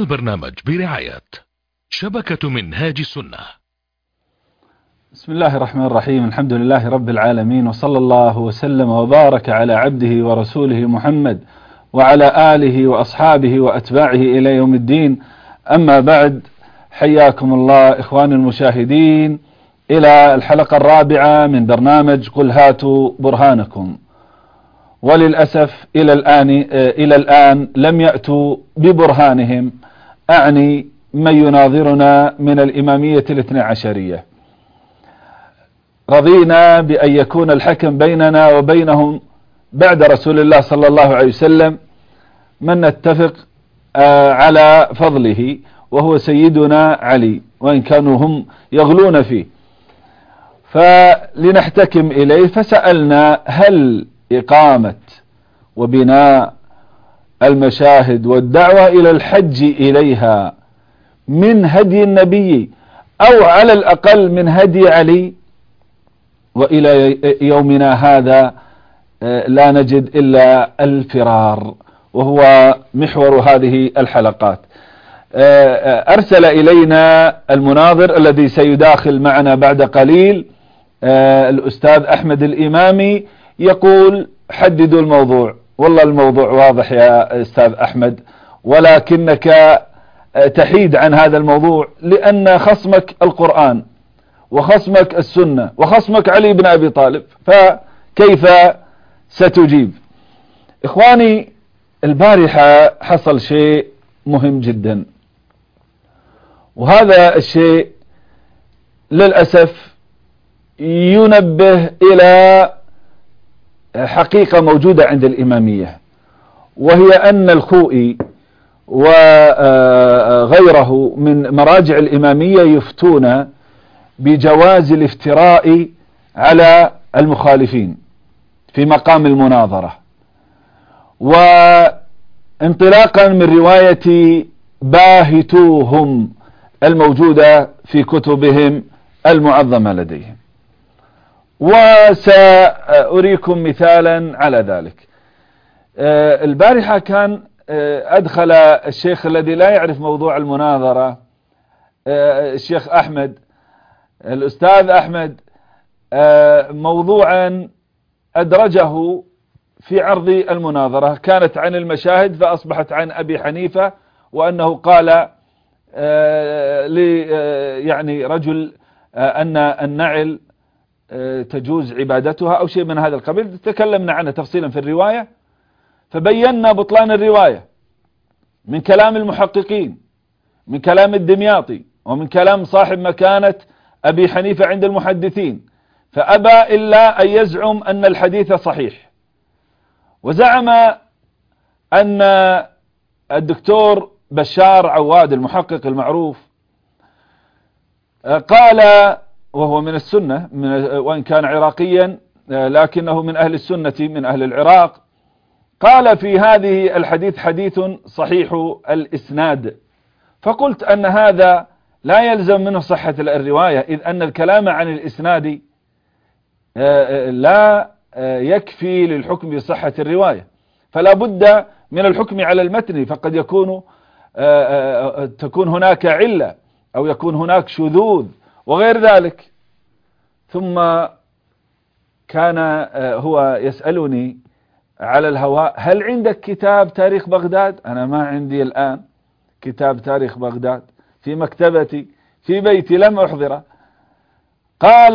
هذا البرنامج برعاية شبكة منهاج السنة. بسم الله الرحمن الرحيم. الحمد لله رب العالمين، وصلى الله وسلم وبارك على عبده ورسوله محمد وعلى آله وأصحابه وأتباعه إلى يوم الدين. أما بعد، حياكم الله إخواني المشاهدين إلى الحلقة الرابعة من برنامج قل هاتوا برهانكم. وللأسف إلى الآن لم يأتوا ببرهانهم، أعني من يناظرنا من الإمامية الاثنى عشرية. رضينا بأن يكون الحكم بيننا وبينهم بعد رسول الله صلى الله عليه وسلم من نتفق على فضله، وهو سيدنا علي، وإن كانوا هم يغلون فيه، فلنحتكم إليه. فسألنا: هل إقامة وبناء المشاهد والدعوة إلى الحج إليها من هدي النبي، أو على الأقل من هدي علي؟ وإلى يومنا هذا لا نجد إلا الفرار، وهو محور هذه الحلقات. أرسل إلينا المناظر الذي سيداخل معنا بعد قليل، الأستاذ أحمد الإمامي، يقول: حددوا الموضوع. والله الموضوع واضح يا أستاذ أحمد، ولكنك تحيد عن هذا الموضوع لأن خصمك القرآن وخصمك السنة وخصمك علي بن أبي طالب، فكيف ستجيب؟ إخواني، البارحة حصل شيء مهم جدا، وهذا الشيء للأسف ينبه إلى حقيقة موجودة عند الإمامية، وهي أن الخوئي وغيره من مراجع الإمامية يفتون بجواز الافتراء على المخالفين في مقام المناظرة، وانطلاقا من رواية باهتوهم الموجودة في كتبهم المعظمة لديهم. وسأريكم مثالا على ذلك. البارحة كان أدخل الشيخ الذي لا يعرف موضوع المناظرة، الشيخ أحمد، الأستاذ أحمد، موضوعا أدرجه في عرض المناظرة، كانت عن المشاهد فأصبحت عن أبي حنيفة، وأنه قال يعني رجل أن النعل تجوز عبادتها أو شيء من هذا القبيل. تكلمنا عنه تفصيلا في الرواية، فبينا بطلان الرواية من كلام المحققين، من كلام الدمياطي، ومن كلام صاحب مكانة أبي حنيفة عند المحدثين، فأبى إلا أن يزعم أن الحديث صحيح. وزعم أن الدكتور بشار عواد المحقق المعروف قال، وهو من السنة وإن كان عراقيا لكنه من أهل السنة من أهل العراق، قال في هذه الحديث حديث صحيح الإسناد. فقلت أن هذا لا يلزم منه صحة الرواية، إذ أن الكلام عن الإسناد لا يكفي للحكم بصحة الرواية، فلا بد من الحكم على المتن، فقد تكون هناك علة أو يكون هناك شذوذ وغير ذلك. ثم كان هو يسألني على الهواء: هل عندك كتاب تاريخ بغداد؟ أنا ما عندي الآن كتاب تاريخ بغداد، في مكتبتي في بيتي لم أحضره. قال،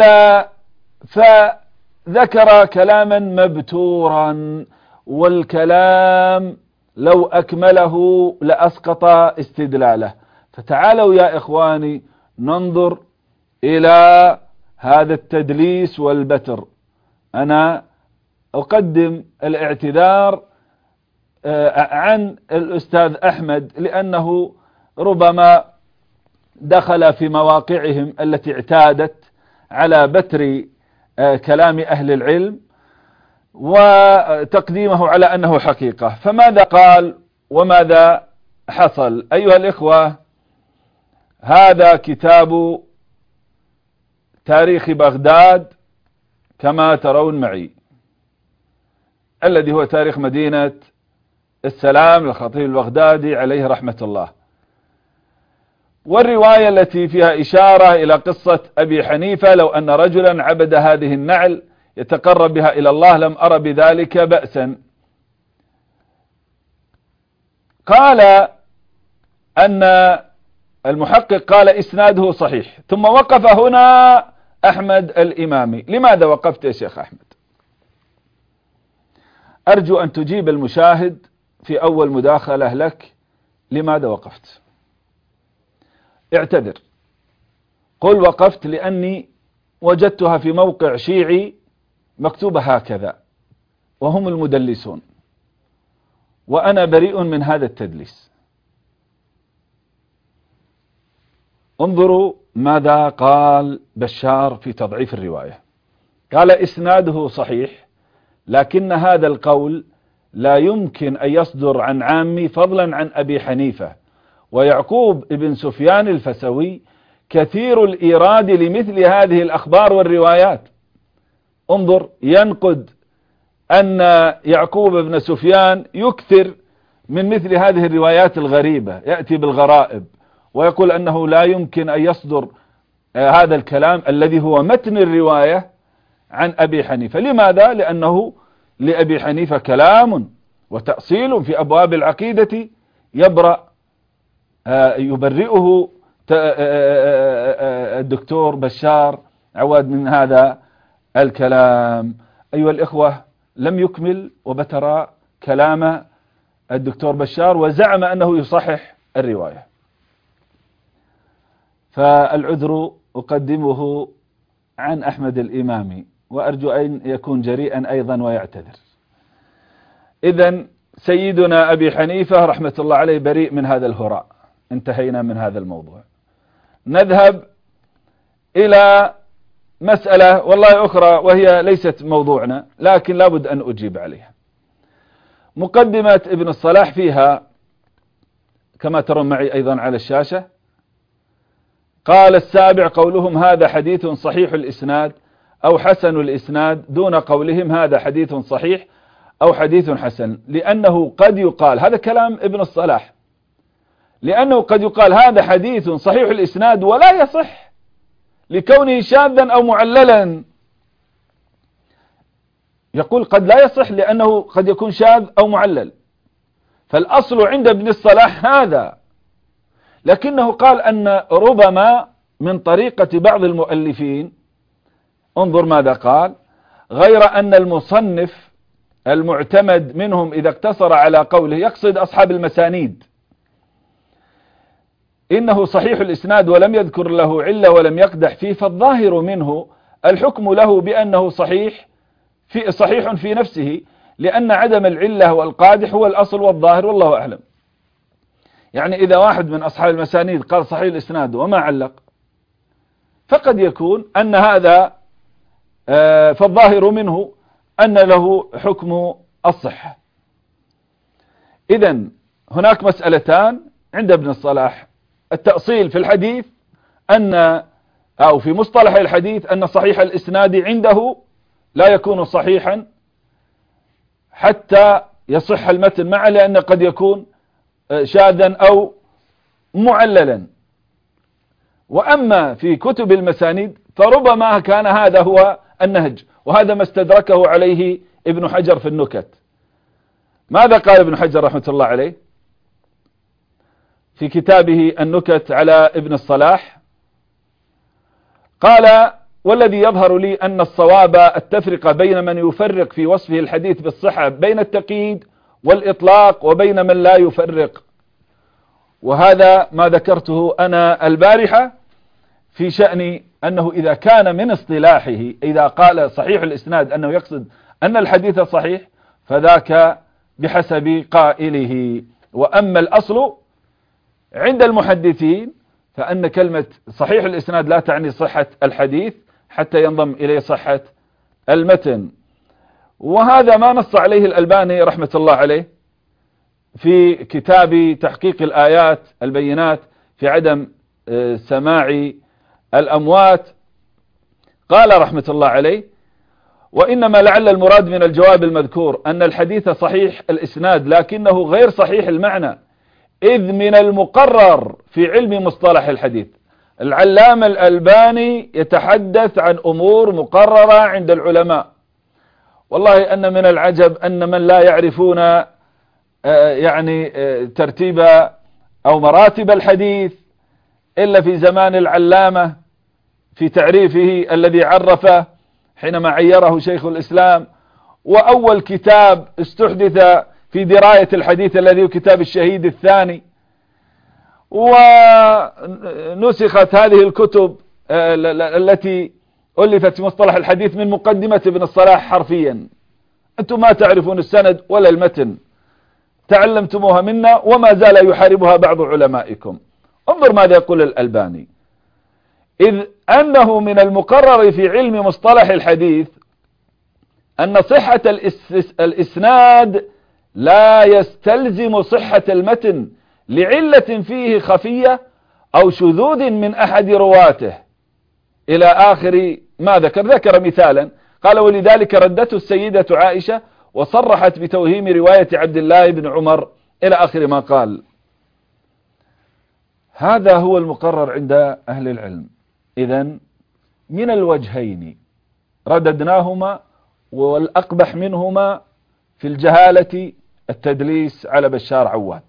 فذكر كلاما مبتورا، والكلام لو أكمله لأسقط استدلاله. فتعالوا يا إخواني ننظر إلى هذا التدليس والبتر. أنا أقدم الاعتذار عن الأستاذ أحمد، لأنه ربما دخل في مواقعهم التي اعتادت على بتر كلام أهل العلم وتقديمه على أنه حقيقة. فماذا قال وماذا حصل؟ أيها الإخوة، هذا كتاب تاريخ بغداد كما ترون معي، الذي هو تاريخ مدينة السلام للخطيب البغدادي عليه رحمة الله. والرواية التي فيها إشارة إلى قصة أبي حنيفة لو أن رجلا عبد هذه النعل يتقرب بها إلى الله لم أر بذلك بأسا. قال أن المحقق قال إسناده صحيح، ثم وقف هنا أحمد الإمامي. لماذا وقفت يا شيخ أحمد؟ أرجو أن تجيب المشاهد في أول مداخلة لك لماذا وقفت. اعتذر، قل وقفت لأني وجدتها في موقع شيعي مكتوبة هكذا وهم المدلسون، وأنا بريء من هذا التدليس. انظروا ماذا قال بشار في تضعيف الرواية. قال إسناده صحيح، لكن هذا القول لا يمكن أن يصدر عن عامي فضلا عن أبي حنيفة، ويعقوب ابن سفيان الفسوي كثير الإيراد لمثل هذه الأخبار والروايات. انظر، ينقد أن يعقوب بن سفيان يكثر من مثل هذه الروايات الغريبة، يأتي بالغرائب ويقول أنه لا يمكن أن يصدر هذا الكلام الذي هو متن الرواية عن أبي حنيفة. لماذا؟ لأنه لأبي حنيفة كلام وتأصيل في أبواب العقيدة يبرئه الدكتور بشار عواد من هذا الكلام. أيها الإخوة، لم يكمل وبترى كلام الدكتور بشار وزعم أنه يصحح الرواية، فالعذر أقدمه عن أحمد الإمامي، وأرجو أن يكون جريئا أيضا ويعتذر. إذن سيدنا أبي حنيفة رحمة الله عليه بريء من هذا الهراء. انتهينا من هذا الموضوع. نذهب إلى مسألة والله أخرى وهي ليست موضوعنا، لكن لابد أن أجيب عليها. مقدمة ابن الصلاح فيها كما ترون معي أيضا على الشاشة. قال السابع قولهم هذا حديث صحيح الإسناد أو حسن الإسناد، دون قولهم هذا حديث صحيح أو حديث حسن، لأنه قد يقال، هذا كلام ابن الصلاح، لأنه قد يقال هذا حديث صحيح الإسناد ولا يصح لكونه شاذا أو معللا. يقول قد لا يصح لأنه قد يكون شاذ أو معلل، فالأصل عند ابن الصلاح هذا، لكنه قال أن ربما من طريقة بعض المؤلفين، انظر ماذا قال: غير أن المصنف المعتمد منهم إذا اقتصر على قوله، يقصد أصحاب المسانيد، إنه صحيح الإسناد ولم يذكر له علة ولم يقدح فيه، فالظاهر منه الحكم له بأنه صحيح في نفسه، لأن عدم العلة والقادح هو الأصل والظاهر، والله أعلم. يعني إذا واحد من أصحاب المسانيد قال صحيح الإسناد وما علق، فقد يكون أن هذا فالظاهر منه أن له حكم الصحة. إذن هناك مسألتان عند ابن الصلاح: التأصيل في الحديث أو في مصطلح الحديث أن صحيح الإسناد عنده لا يكون صحيحا حتى يصح المتن معه، لأن قد يكون شاذا أو معللا. وأما في كتب المسانيد فربما كان هذا هو النهج، وهذا ما استدركه عليه ابن حجر في النكت. ماذا قال ابن حجر رحمة الله عليه في كتابه النكت على ابن الصلاح؟ قال: والذي يظهر لي أن الصواب التفرقة بين من يفرق في وصفه الحديث بالصحة بين التقييد والإطلاق وبين من لا يفرق. وهذا ما ذكرته أنا البارحة في شأن أنه إذا كان من اصطلاحه إذا قال صحيح الإسناد أنه يقصد أن الحديث صحيح، فذاك بحسب قائله. وأما الأصل عند المحدثين فأن كلمة صحيح الإسناد لا تعني صحة الحديث حتى ينضم إليه صحة المتن. وهذا ما نص عليه الألباني رحمة الله عليه في كتاب تحقيق الآيات البينات في عدم سماع الأموات. قال رحمة الله عليه: وإنما لعل المراد من الجواب المذكور أن الحديث صحيح الإسناد لكنه غير صحيح المعنى، إذ من المقرر في علم مصطلح الحديث، العلامة الألباني يتحدث عن أمور مقررة عند العلماء. والله أن من العجب أن من لا يعرفون يعني ترتيب أو مراتب الحديث إلا في زمان العلامة في تعريفه الذي عرفه حينما عيره شيخ الإسلام. وأول كتاب استحدث في دراية الحديث الذي هو كتاب الشهيد الثاني، ونسخت هذه الكتب التي ألفت في مصطلح الحديث من مقدمة ابن الصلاح حرفيا. أنتم ما تعرفون السند ولا المتن، تعلمتموها منا وما زال يحاربها بعض علمائكم. انظر ماذا يقول الألباني: إذ أنه من المقرر في علم مصطلح الحديث أن صحة الإسناد لا يستلزم صحة المتن لعلة فيه خفية أو شذوذ من أحد رواته، إلى آخر ما ذكر مثالا. قال: ولذلك ردته السيدة عائشة وصرحت بتوهيم رواية عبد الله بن عمر، إلى آخر ما قال. هذا هو المقرر عند أهل العلم. إذن من الوجهين رددناهما، والأقبح منهما في الجهالة التدليس على بشار عواد.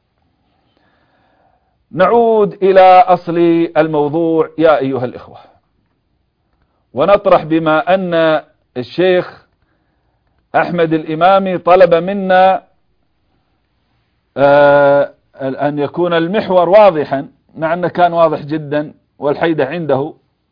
نعود إلى أصل الموضوع يا أيها الإخوة، ونطرح بما أن الشيخ أحمد الإمامي طلب منا أن يكون المحور واضحا، مع أنه كان واضح جدا والحيدة عنده.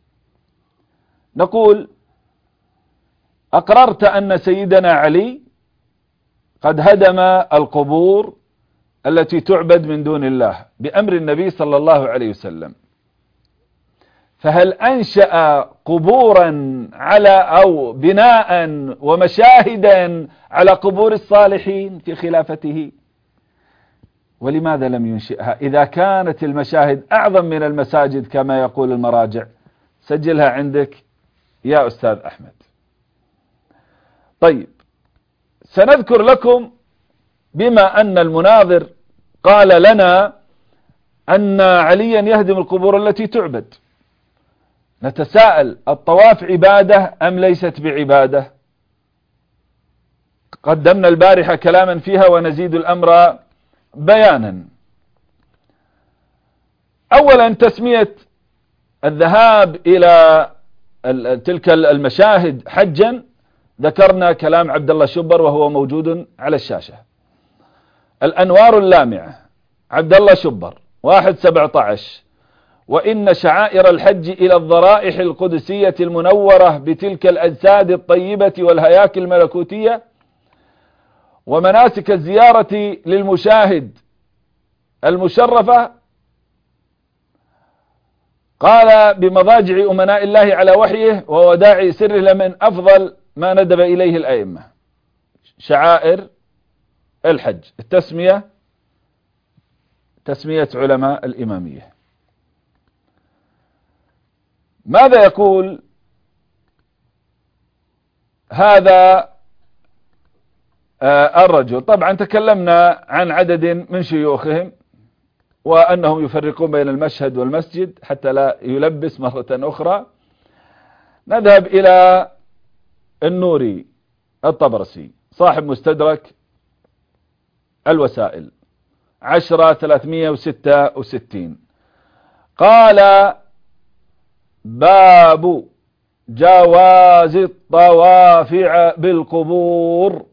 نقول: أقررت أن سيدنا علي قد هدم القبور التي تعبد من دون الله بأمر النبي صلى الله عليه وسلم، فهل أنشأ قبورا على أو بناء ومشاهدا على قبور الصالحين في خلافته؟ ولماذا لم ينشئها إذا كانت المشاهد أعظم من المساجد كما يقول المراجع؟ سجلها عندك يا أستاذ أحمد. طيب، سنذكر لكم بما أن المناظر قال لنا أن عليا يهدم القبور التي تعبد، نتساءل: الطواف عبادة أم ليست بعبادة؟ قدمنا البارحة كلاما فيها ونزيد الأمر بيانا. أولا، تسمية الذهاب إلى تلك المشاهد حجا، ذكرنا كلام عبد الله شبر وهو موجود على الشاشة. الأنوار اللامعة عبد الله شبر 1/17: وإن شعائر الحج إلى الضرائح القدسية المنورة بتلك الأجساد الطيبة والهياكل الملكوتية ومناسك الزيارة للمشاهد المشرفة، قال بمضاجع أمناء الله على وحيه ووداع سره لمن أفضل ما ندب إليه الأئمة. شعائر الحج، تسمية علماء الإمامية. ماذا يقول هذا الرجل؟ طبعا تكلمنا عن عدد من شيوخهم وأنهم يفرقون بين المشهد والمسجد حتى لا يلبس مرة أخرى. نذهب إلى النوري الطبرسي صاحب مستدرك الوسائل 10/366، قال: باب جواز الطواف بالقبور.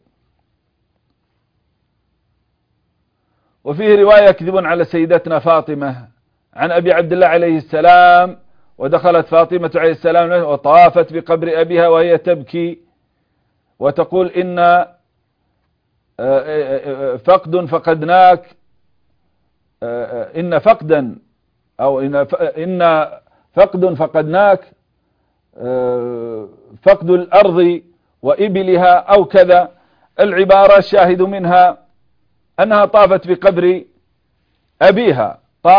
وفيه رواية يكذب على سيدتنا فاطمة عن أبي عبد الله عليه السلام: ودخلت فاطمة عليه السلام وطافت بقبر أبيها وهي تبكي وتقول: إن فقد فقدناك، إن فقدا أو إن فقد فقدناك، فقد الأرض وإبلها أو كذا. العبارة الشاهد منها أنها طافت بقبر أبيها،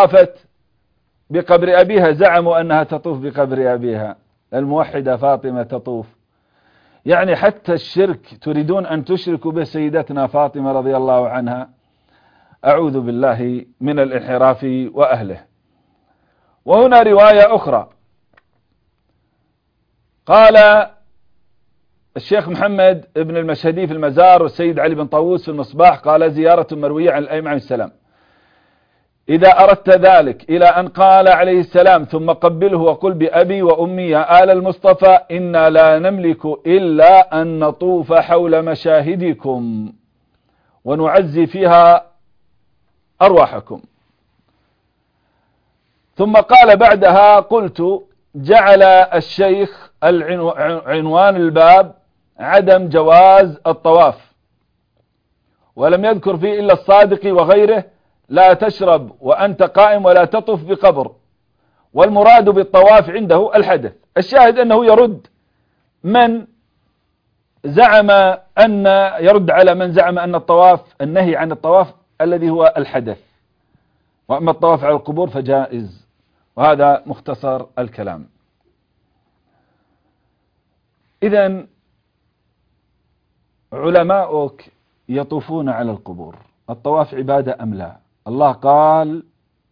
زعموا أنها تطوف بقبر أبيها. الموحدة فاطمة تطوف، يعني حتى الشرك تريدون أن تشركوا بسيدتنا فاطمة رضي الله عنها. أعوذ بالله من الانحراف وأهله. وهنا رواية أخرى، قال الشيخ محمد بن المشهدي في المزار والسيد علي بن طاووس في المصباح، قال زيارة مروية عن الأئمة عليه السلام: إذا أردت ذلك إلى أن قال عليه السلام: ثم قبله وقل بأبي وأمي يا آل المصطفى إنا لا نملك إلا أن نطوف حول مشاهدكم ونعزي فيها أرواحكم. ثم قال بعدها: قلت: جعل الشيخ عنوان الباب عدم جواز الطواف، ولم يذكر فيه إلا الصادق وغيره: لا تشرب وأنت قائم ولا تطف بقبر، والمراد بالطواف عنده الحدث. الشاهد أنه يرد على من زعم أن الطواف، النهي عن الطواف الذي هو الحدث، وأما الطواف على القبور فجائز. وهذا مختصر الكلام. إذن علماؤك يطوفون على القبور، الطواف عبادة أم لا؟ الله قال: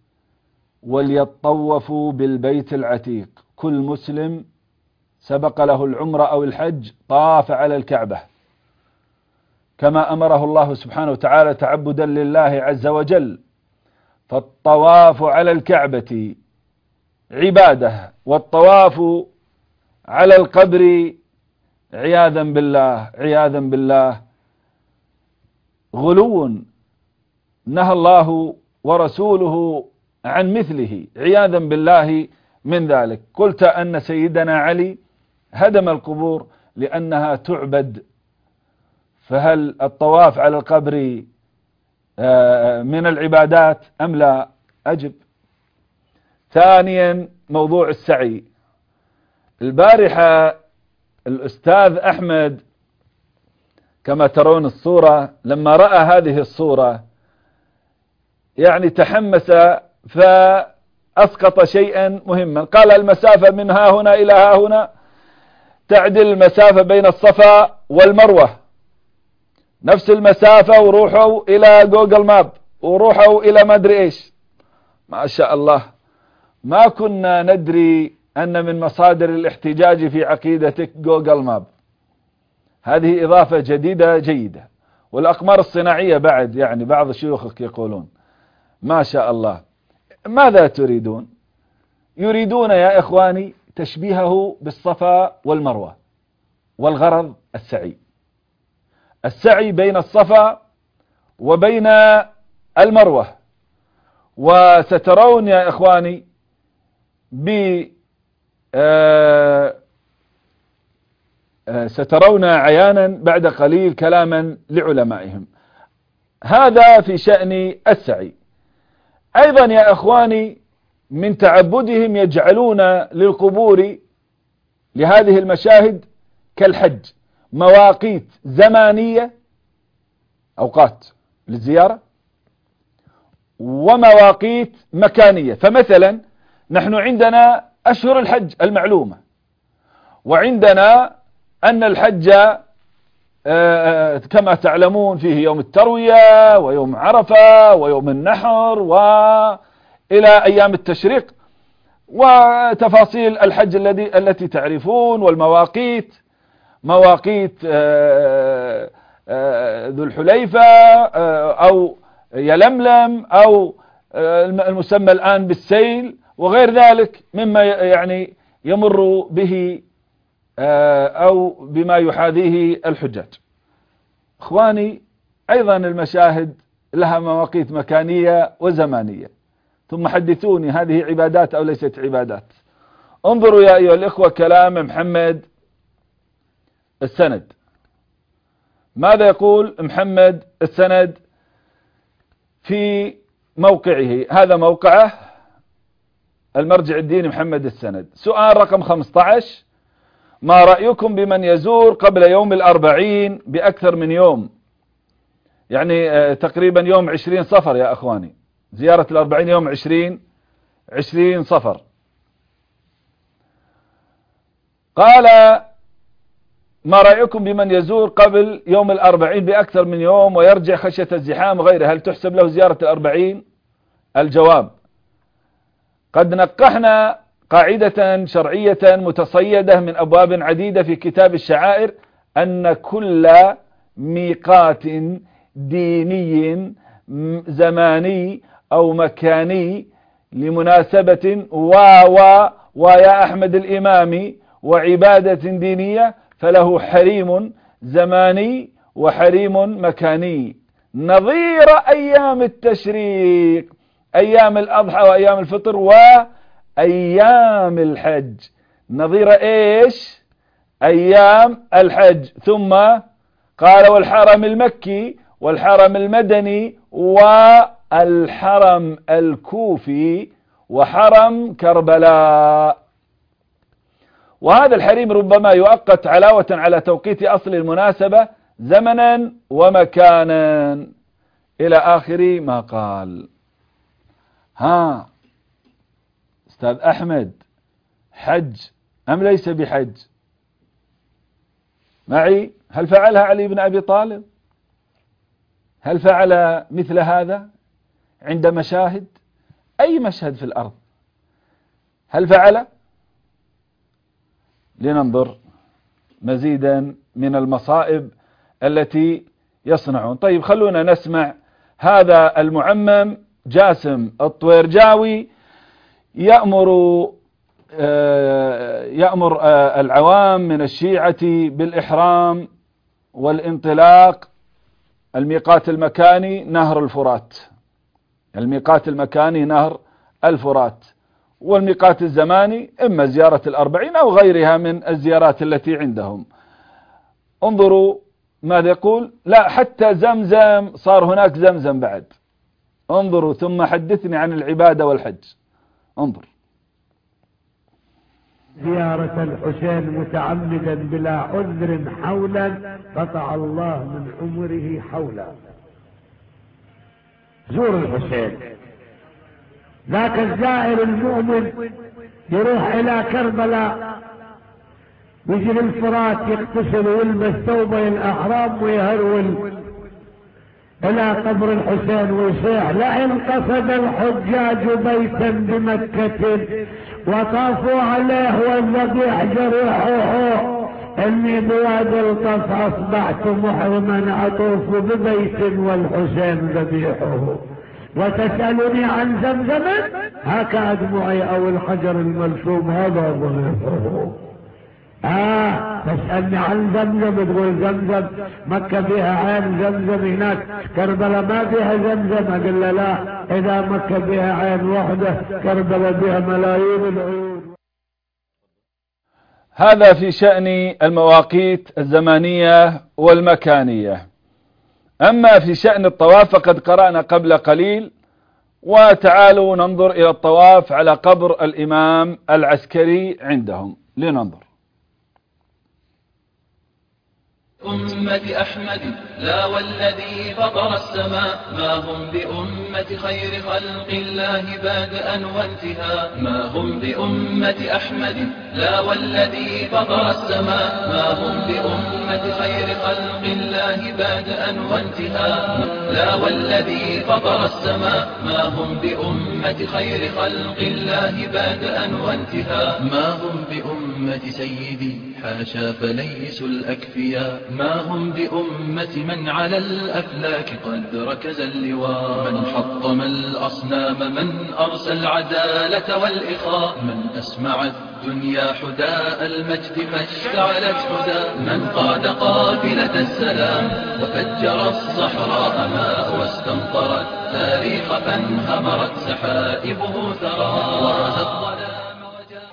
وليطوفوا بالبيت العتيق، كل مسلم سبق له العمرة أو الحج طاف على الكعبة، كما أمره الله سبحانه وتعالى تعبدا لله عز وجل. فالطواف على الكعبة عبادة، والطواف على القبر عياذا بالله غلو نهى الله ورسوله عن مثله، عياذا بالله من ذلك. قلت أن سيدنا علي هدم القبور لأنها تعبد، فهل الطواف على القبر من العبادات أم لا؟ أجب. ثانيا، موضوع السعي. البارحة الأستاذ أحمد كما ترون الصورة، لما رأى هذه الصورة يعني تحمس فأسقط شيئا مهما. قال: المسافة من ها هنا إلى ها هنا تعدل المسافة بين الصفا والمروة، نفس المسافة، وروحوا إلى جوجل ماب وروحوا إلى ما أدري إيش. ما شاء الله، ما كنا ندري أن من مصادر الاحتجاج في عقيدتك جوجل ماب. هذه إضافة جديدة جيدة. والأقمار الصناعية بعد، يعني بعض شيوخك يقولون ما شاء الله. ماذا تريدون؟ يريدون يا إخواني تشبيهه بالصفا والمروة، والغرض السعي بين الصفا وبين المروة. وسترون يا إخواني سترون عيانا بعد قليل كلاما لعلمائهم. هذا في شأن السعي. أيضا يا إخواني من تعبدهم يجعلون للقبور لهذه المشاهد كالحج مواقيت زمانية، أوقات للزيارة، ومواقيت مكانية. فمثلا نحن عندنا أشهر الحج المعلومة، وعندنا أن الحج كما تعلمون فيه يوم التروية ويوم عرفة ويوم النحر وإلى أيام التشريق، وتفاصيل الحج التي تعرفون، والمواقيت، مواقيت ذو الحليفة أو يلملم أو المسمى الآن بالسيل وغير ذلك مما يعني يمر به أو بما يحاذيه الحجاج. إخواني، أيضا المشاهد لها مواقيت مكانية وزمانية. ثم حدثوني، هذه عبادات أو ليست عبادات؟ انظروا يا أيها الإخوة كلام محمد السند. ماذا يقول محمد السند في موقعه؟ هذا موقعه، المرجع الديني محمد السند. سؤال رقم 15: ما رأيكم بمن يزور قبل يوم 40 بأكثر من يوم؟ يعني تقريبا يوم 20 صفر يا أخواني، زيارة 40 يوم 20 صفر. قال ما رأيكم بمن يزور قبل يوم 40 بأكثر من يوم ويرجع خشية الزحام وغيره، هل تحسب له زيارة 40؟ الجواب: قد نقحنا قاعدة شرعية متصيدة من أبواب عديدة في كتاب الشعائر أن كل ميقات ديني زماني أو مكاني لمناسبة ويا أحمد الإمامي وعبادة دينية فله حريم زماني وحريم مكاني، نظير أيام التشريق، أيام الأضحى وأيام الفطر وأيام الحج، نظير إيش؟ أيام الحج. ثم قال: والحرم المكي والحرم المدني والحرم الكوفي وحرم كربلاء. وهذا الحريم ربما يؤقت علاوة على توقيت أصل المناسبة زمنا ومكانا إلى آخر ما قال. ها أستاذ أحمد، حج أم ليس بحج معي؟ هل فعلها علي بن أبي طالب؟ هل فعل مثل هذا عند مشاهد؟ أي مشهد في الأرض هل فعل؟ لننظر مزيدا من المصائب التي يصنعون. طيب خلونا نسمع هذا المعمم جاسم الطويرجاوي يأمر العوام من الشيعة بالإحرام والانطلاق. الميقات المكاني نهر الفرات، الميقات المكاني نهر الفرات، والميقات الزماني إما زيارة 40 أو غيرها من الزيارات التي عندهم. انظروا ماذا يقول: لا حتى زمزم صار هناك زمزم بعد. انظروا ثم حدثني عن العبادة والحج. انظر: زيارة الحسين متعمدا بلا عذر حولا قطع الله من عمره حولا. زور الحسين، ذاك الزائر المؤمن يروح الى كربلاء يجري الفرات يغتسل ويلبس ثوبي الاحرام ويهرول الى قبر الحسين ويصيح: لئن قصد الحجاج بيتا بمكة وطافوا عليه والذبيح جريحه اني بوادي القص اصبحت محرما اطوف ببيت والحسين ذبيحه، وتسألني عن زمزم هكا دموعي او الحجر الملثوم هذا ضريحه. تسألني عن زمزم تقول زمزم مكة فيها عين زمزم، هناك كربلاء ما فيها زمزم. اقول له لا، اذا مكة فيها عين واحدة كربلاء فيها ملايين العيون. هذا في شأن المواقيت الزمانية والمكانية. أما في شأن الطواف فقد قرأنا قبل قليل، وتعالوا ننظر إلى الطواف على قبر الإمام العسكري عندهم. لننظر: أمة أحمد لا والذي فطر السماء ما هم بأمة خير خلق الله بادئا وانتهاء، ما هم بأمة أحمد لا والذي فطر السماء ما هم بأمة خير خلق الله بادئا وانتهاء، لا والذي فطر السماء ما هم بأمة خير خلق الله بادئا وانتهاء، ما هم بأمة سيدي حاشا فليسوا الأكفياء، ما هم بأمة من على الأفلاك قد ركز اللواء، من حطم الأصنام من أرسى العدالة والإخاء، من أسمع الدنيا حداء المجد فاشتعلت حداء، من قاد قافلة السلام وفجر الصحراء ماء واستمطرت تاريخ فانهمرت سحائبه ثرى ورزت الظلام وجاء.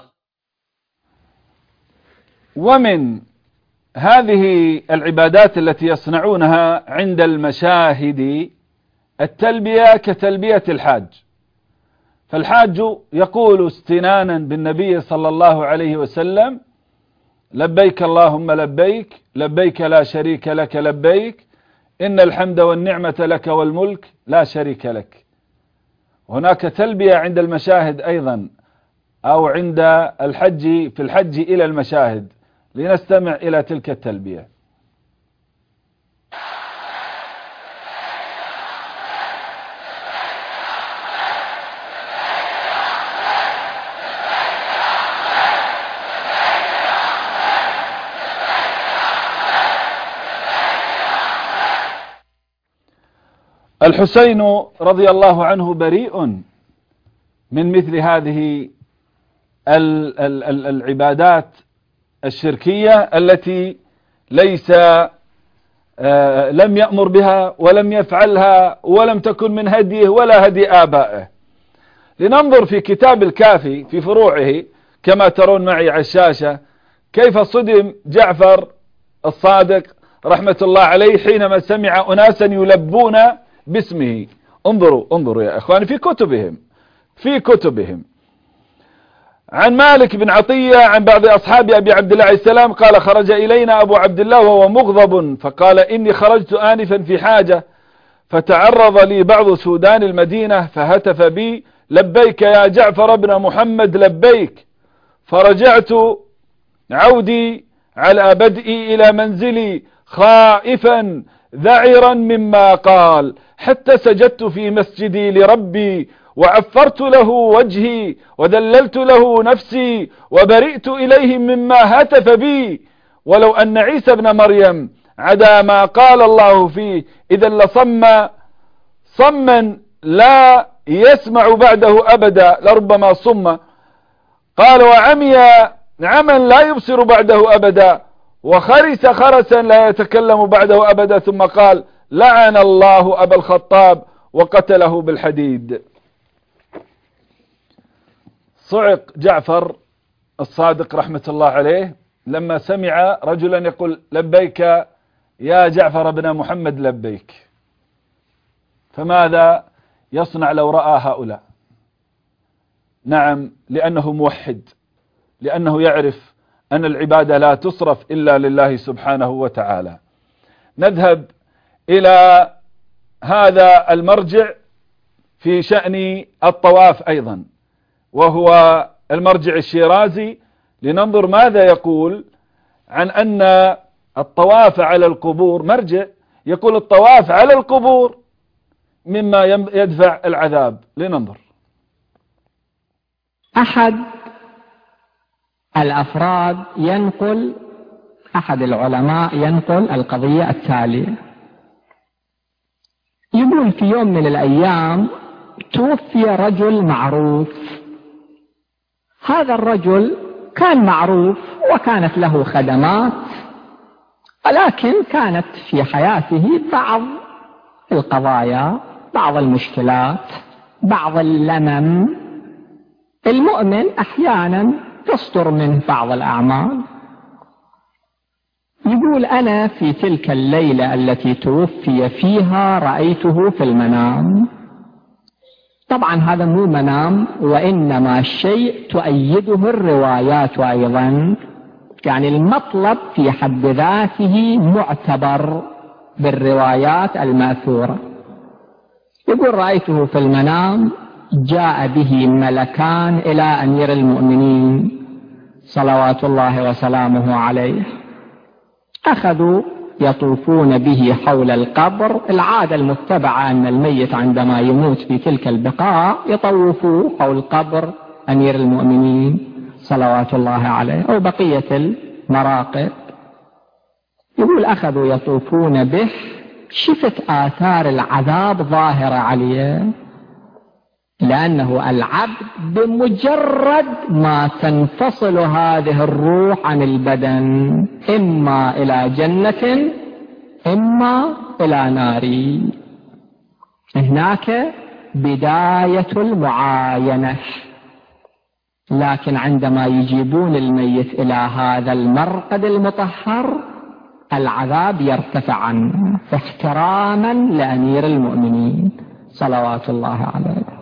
ومن هذه العبادات التي يصنعونها عند المشاهد التلبية كتلبية الحاج. فالحاج يقول استنانا بالنبي صلى الله عليه وسلم: لبيك اللهم لبيك، لبيك لا شريك لك لبيك، إن الحمد والنعمة لك والملك لا شريك لك. هناك تلبية عند المشاهد أيضا، أو عند الحج، في الحج إلى المشاهد، لنستمع إلى تلك التلبية. الحسين رضي الله عنه بريء من مثل هذه العبادات الشركية التي ليس لم يأمر بها ولم يفعلها ولم تكن من هديه ولا هدي آبائه. لننظر في كتاب الكافي في فروعه كما ترون معي على الشاشة كيف صدم جعفر الصادق رحمة الله عليه حينما سمع أناسا يلبون باسمه. انظروا يا أخواني في كتبهم عن مالك بن عطية عن بعض أصحاب أبي عبد الله عليه السلام قال خرج إلينا أبو عبد الله وهو مغضب فقال إني خرجت آنفا في حاجة فتعرض لي بعض سودان المدينة فهتف بي لبيك يا جعفر بن محمد لبيك، فرجعت عودي على بدئي إلى منزلي خائفا ذعرا مما قال حتى سجدت في مسجدي لربي وعفرت له وجهي وذللت له نفسي وبرئت إليه مما هتف بي، ولو أن عيسى بن مريم عدا ما قال الله فيه إذا صما لا يسمع بعده أبدا لربما صم، قال وعمي عما لا يبصر بعده أبدا، وخرس خرسا لا يتكلم بعده أبدا، ثم قال لعن الله أبا الخطاب وقتله بالحديد. صعق جعفر الصادق رحمة الله عليه لما سمع رجلا يقول لبيك يا جعفر بن محمد لبيك. فماذا يصنع لو رأى هؤلاء؟ نعم، لأنه موحد، لأنه يعرف أن العبادة لا تصرف إلا لله سبحانه وتعالى. نذهب إلى هذا المرجع في شأن الطواف أيضا، وهو المرجع الشيرازي، لننظر ماذا يقول عن أن الطواف على القبور مرجع يقول الطواف على القبور مما يدفع العذاب. لننظر. أحد الأفراد أحد العلماء ينقل القضية التالية، يقول في يوم من الأيام توفي رجل معروف. هذا الرجل كان معروف وكانت له خدمات، ولكن كانت في حياته بعض القضايا، بعض المشكلات، بعض اللمم. المؤمن أحيانا تصدر منه بعض الأعمال. يقول أنا في تلك الليلة التي توفي فيها رأيته في المنام. طبعا هذا مو منام، وإنما شيء تؤيده الروايات أيضا، يعني المطلب في حد ذاته معتبر بالروايات الماثورة. يقول رأيته في المنام جاء به ملكان إلى أمير المؤمنين صلوات الله وسلامه عليه، أخذوا يطوفون به حول القبر. العادة المتبعة أن الميت عندما يموت في تلك البقاع يطوفوا حول قبر أمير المؤمنين صلوات الله عليه أو بقية المراقب. يقول أخذوا يطوفون به، شفت آثار العذاب ظاهرة عليه، لأنه العبد بمجرد ما تنفصل هذه الروح عن البدن إما إلى جنة إما إلى نار. هناك بداية المعاينة، لكن عندما يجيبون الميت إلى هذا المرقد المطهر العذاب يرتفع عنه احتراما لأمير المؤمنين صلوات الله عليه.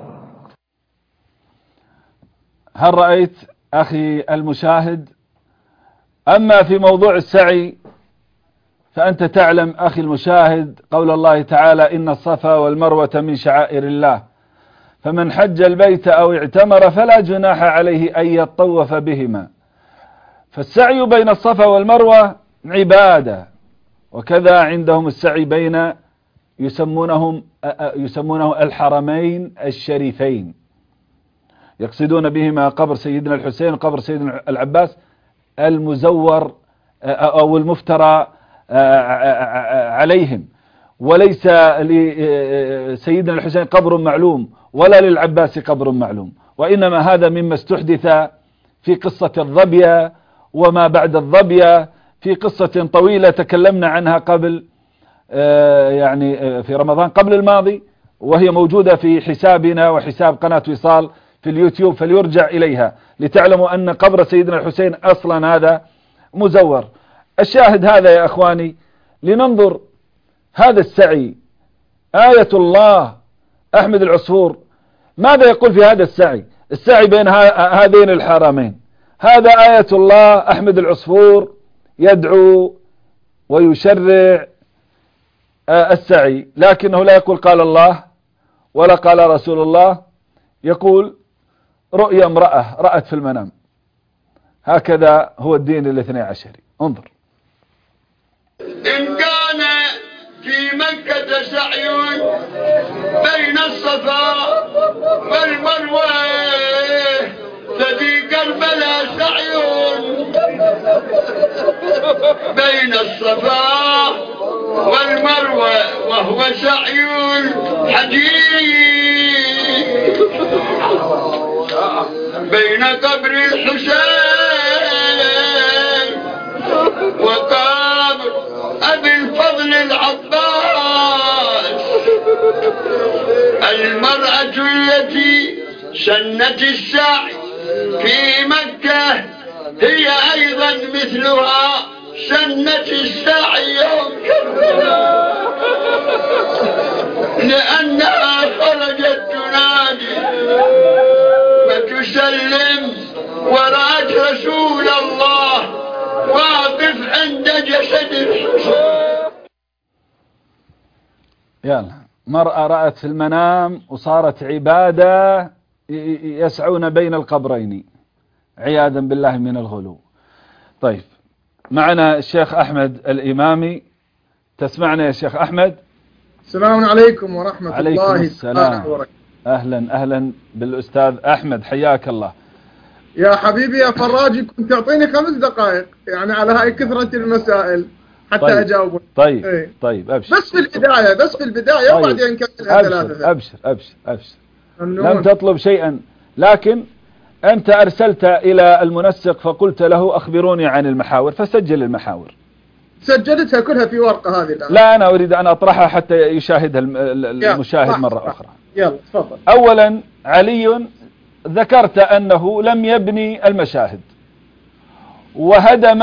هل رأيت أخي المشاهد؟ أما في موضوع السعي فأنت تعلم أخي المشاهد قول الله تعالى إن الصفا والمروة من شعائر الله، فمن حج البيت أو اعتمر فلا جناح عليه أن يطوف بهما. فالسعي بين الصفا والمروة عبادة، وكذا عندهم السعي بين يسمونه الحرمين الشريفين، يقصدون بهما قبر سيدنا الحسين وقبر سيدنا العباس المزور أو المفترى عليهم، وليس لسيدنا الحسين قبر معلوم ولا للعباس قبر معلوم، وإنما هذا مما استحدث في قصة الظبية وما بعد الظبية، في قصة طويلة تكلمنا عنها قبل يعني في رمضان قبل الماضي، وهي موجودة في حسابنا وحساب قناة وصال في اليوتيوب، فليرجع إليها لتعلموا أن قبر سيدنا الحسين أصلا هذا مزور. الشاهد هذا يا أخواني، لننظر هذا السعي. آية الله أحمد العصفور ماذا يقول في هذا السعي بين هذين الحرمين؟ هذا آية الله أحمد العصفور يدعو ويشرع السعي، لكنه لا يقول قال الله ولا قال رسول الله، يقول رؤيا امرأة رأت في المنام. هكذا هو الدين الاثني عشري. انظر. إن كان في مكة سعي بين الصفا والمروة ففي كربلاء سعي بين الصفا والمروة وهو سعي حديث بين قبر الحسين وقبر أبي الفضل العباس. المرأة التي سنت السعي في مكة هي أيضا مثلها سنت السعي لأنها خرجت تنادي وتسلم ورأت رسول الله واقف عند جسد الحسين. يلا، مرأة رأت في المنام وصارت عبادة يسعون بين القبرين عياذا بالله من الغلو. طيب، معنا الشيخ أحمد الإمامي. تسمعنا يا شيخ أحمد؟ السلام عليكم ورحمة الله عليكم السلام. وبركاته. أهلا بالأستاذ أحمد، حياك الله. يا حبيبي يا فراجي، كنت تعطيني 5 دقائق يعني على هاي كثرة المسائل حتى طيب. أجاوبك. طيب ايه. طيب أبشر. بس في البداية طيب. وبعدين نكملها 3. أبشر. لم تطلب شيئا، لكن أنت أرسلت إلى المنسق فقلت له أخبروني عن المحاور، فسجل المحاور. سجلتها كلها في ورقة هذه الآن. لا، أنا أريد أن أطرحها حتى يشاهدها المشاهد مرة أخرى. يلا تفضل. أولا، علي ذكرت أنه لم يبني المشاهد وهدم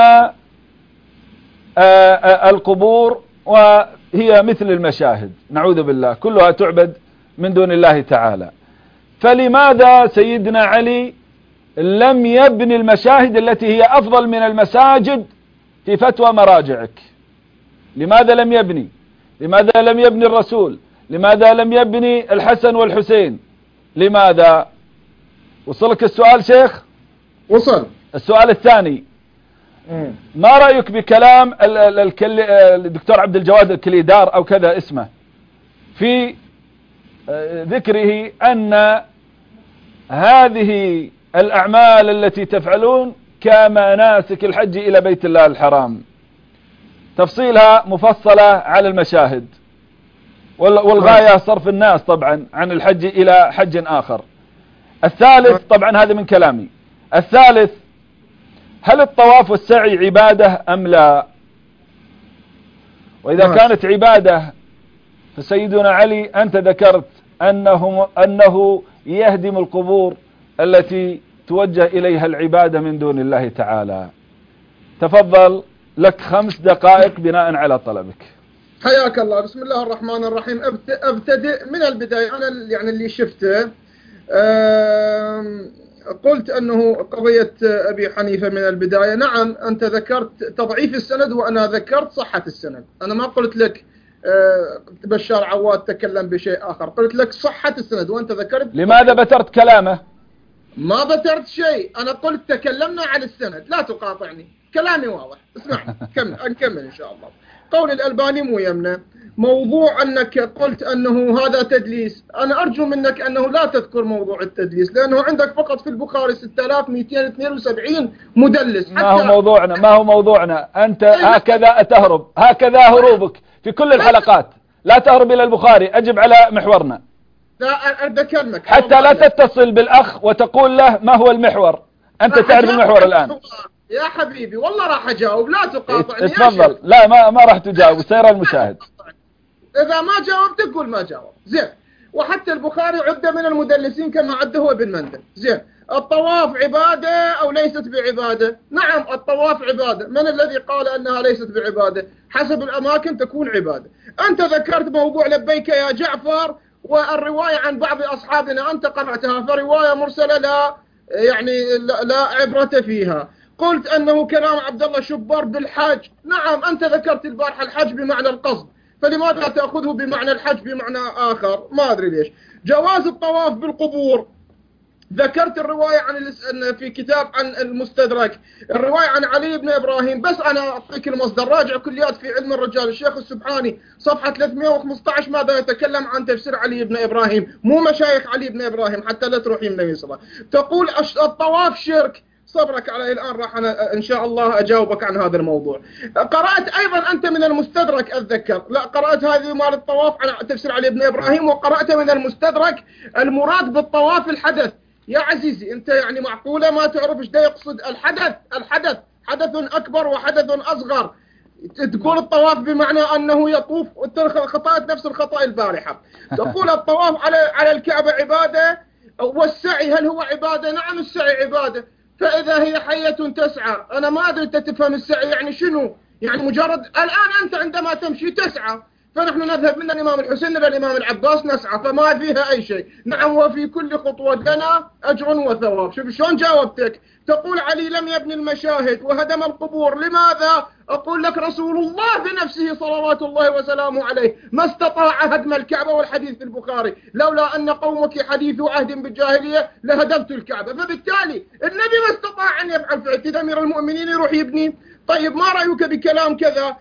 القبور، وهي مثل المشاهد نعوذ بالله كلها تعبد من دون الله تعالى. فلماذا سيدنا علي لم يبني المشاهد التي هي أفضل من المساجد في فتوى مراجعك؟ لماذا لم يبني؟ لماذا لم يبني الرسول؟ لماذا لم يبني الحسن والحسين؟ لماذا؟ وصلك السؤال شيخ؟ وصل. السؤال الثاني، ما رأيك بكلام الدكتور عبد الجواد الكليدار أو كذا اسمه في ذكره أن هذه الأعمال التي تفعلون كمناسك الحج إلى بيت الله الحرام، تفصيلها مفصلة على المشاهد، والغاية صرف الناس طبعا عن الحج إلى حج آخر. الثالث، طبعا هذا من كلامي، الثالث، هل الطواف والسعي عبادة أم لا؟ وإذا كانت عبادة فسيدنا علي أنت ذكرت أنه يهدم القبور التي توجه إليها العبادة من دون الله تعالى. تفضل، لك 5 دقائق بناء على طلبك. حياك الله. بسم الله الرحمن الرحيم. أبتدئ من البداية. أنا يعني اللي شفته قلت أنه قضية أبي حنيفة من البداية. نعم، أنت ذكرت تضعيف السند وأنا ذكرت صحة السند. أنا ما قلت لك بشار عواد تكلم بشيء آخر، قلت لك صحة السند وأنت ذكرت. لماذا بترت كلامه؟ ما بترت شيء، أنا قلت تكلمنا عن السند، لا تقاطعني، كلامي واضح. اسمع نكمل إن شاء الله. قول الألباني مو يمنى. موضوع أنك قلت أنه هذا تدليس، أنا أرجو منك أنه لا تذكر موضوع التدليس، لأنه عندك فقط في البخاري 6272 مدلس. ما هو موضوعنا أنت هكذا تهرب، هكذا هروبك في كل الحلقات. لا تهرب إلى البخاري، أجب على محورنا. لا أذكرك حتى لا تتصل بالأخ وتقول له ما هو المحور، أنت تعرف المحور الآن. يا حبيبي والله راح أجاوب، لا تقاطعني. تفضل. لا ما راح تجاوب، سيرى المشاهد. إذا ما جاوبت تقول ما جاوب. زين. وحتى البخاري عد من المدلسين كما عده هو ابن مندل. زين. الطواف عبادة أو ليست بعبادة؟ نعم الطواف عبادة. من الذي قال أنها ليست بعبادة؟ حسب الأماكن تكون عبادة. أنت ذكرت موضوع لبيك يا جعفر، والرواية عن بعض أصحابنا أنت قرأتها، فرواية مرسلة لا عبرة فيها. قلت أنه كلام عبد الله شبار بالحج. نعم أنت ذكرت البارحة الحج بمعنى القصد، فلماذا تأخذه بمعنى الحج بمعنى آخر؟ ما أدري ليش. جواز الطواف بالقبور، ذكرت الرواية في كتاب عن المستدرك، الرواية عن علي بن إبراهيم، بس أنا أعطيك المصدر، راجع كليات في علم الرجال الشيخ السبحاني صفحة 315 ماذا يتكلم عن تفسير علي بن إبراهيم، مو مشايخ علي بن إبراهيم حتى لا تروحي من النبي صلى الله عليه وسلم. تقول الطواف شرك. صبرك علي الآن، راح أنا إن شاء الله أجاوبك عن هذا الموضوع. قرأت أيضا أنت من المستدرك أتذكر، لا قرأت هذه مال الطواف عن تفسير علي بن إبراهيم، وقرأت من المستدرك المراد بالطواف الحدث. يا عزيزي أنت معقولة ما تعرف إيش ده يقصد الحدث حدث أكبر وحدث أصغر. تقول الطواف بمعنى أنه يطوف، خطأت نفس الخطأ البارحة. تقول الطواف على الكعبة عبادة، والسعي هل هو عبادة؟ نعم السعي عبادة. فإذا هي حية تسعى، أنا ما أدري أنت تفهم السعي يعني شنو؟ يعني مجرد الآن أنت عندما تمشي تسعى، فنحن نذهب من الإمام الحسين إلى الإمام العباس نسعى، فما فيها أي شيء. نعم وفي كل خطوة لنا أجر وثواب. شوف شلون جاوبتك. تقول علي لم يبني المشاهد وهدم القبور، لماذا؟ أقول لك رسول الله بنفسه صلوات الله وسلامه عليه ما استطاع هدم الكعبة، والحديث في البخاري لولا أن قومك حديث عهد بالجاهلية لهدمت الكعبة. فبالتالي النبي ما استطاع أن يفعل فعل أمير المؤمنين يروح يبني. طيب ما رأيك بكلام كذا،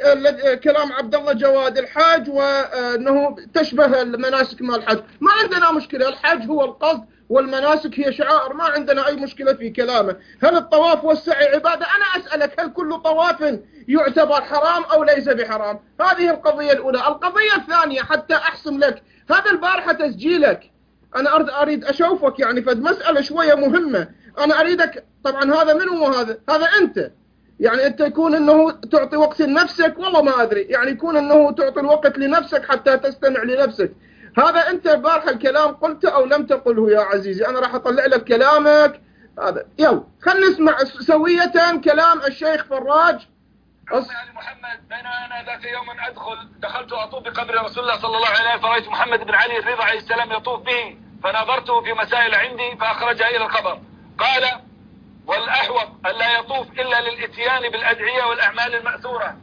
كلام عبد الله جواد الحاج، وأنه تشبه المناسك مع الحج؟ ما عندنا مشكلة، الحج هو القصد والمناسك هي شعائر، ما عندنا أي مشكلة في كلامه. هل الطواف والسعي عبادة؟ أنا أسألك هل كل طواف يعتبر حرام أو ليس بحرام؟ هذه القضية الأولى. القضية الثانية حتى أحسم لك، هذا البارحة تسجيلك، أنا أريد أشوفك فد مسألة شوية مهمة. أنا أريدك، طبعا هذا من هو هذا أنت، أنت يكون أنه تعطي وقت لنفسك، والله ما أدري، يكون أنه تعطي الوقت لنفسك حتى تستمع لنفسك. هذا أنت البارحة الكلام قلته أو لم تقله يا عزيزي، أنا راح أطلع لك كلامك هذا. يلا خلينا نسمع سوية كلام الشيخ فراج. علي محمد، بينما أنا ذات يوم دخلت أطوف بقبر رسول الله صلى الله عليه وسلم، فرأيت محمد بن علي الرضا عليه السلام يطوف به، فنظرته في مسائل عندي فأخرجها إلى الخبر. قال والأحوط ألا يطوف إلا للإتيان بالأدعية والأعمال المأثورة.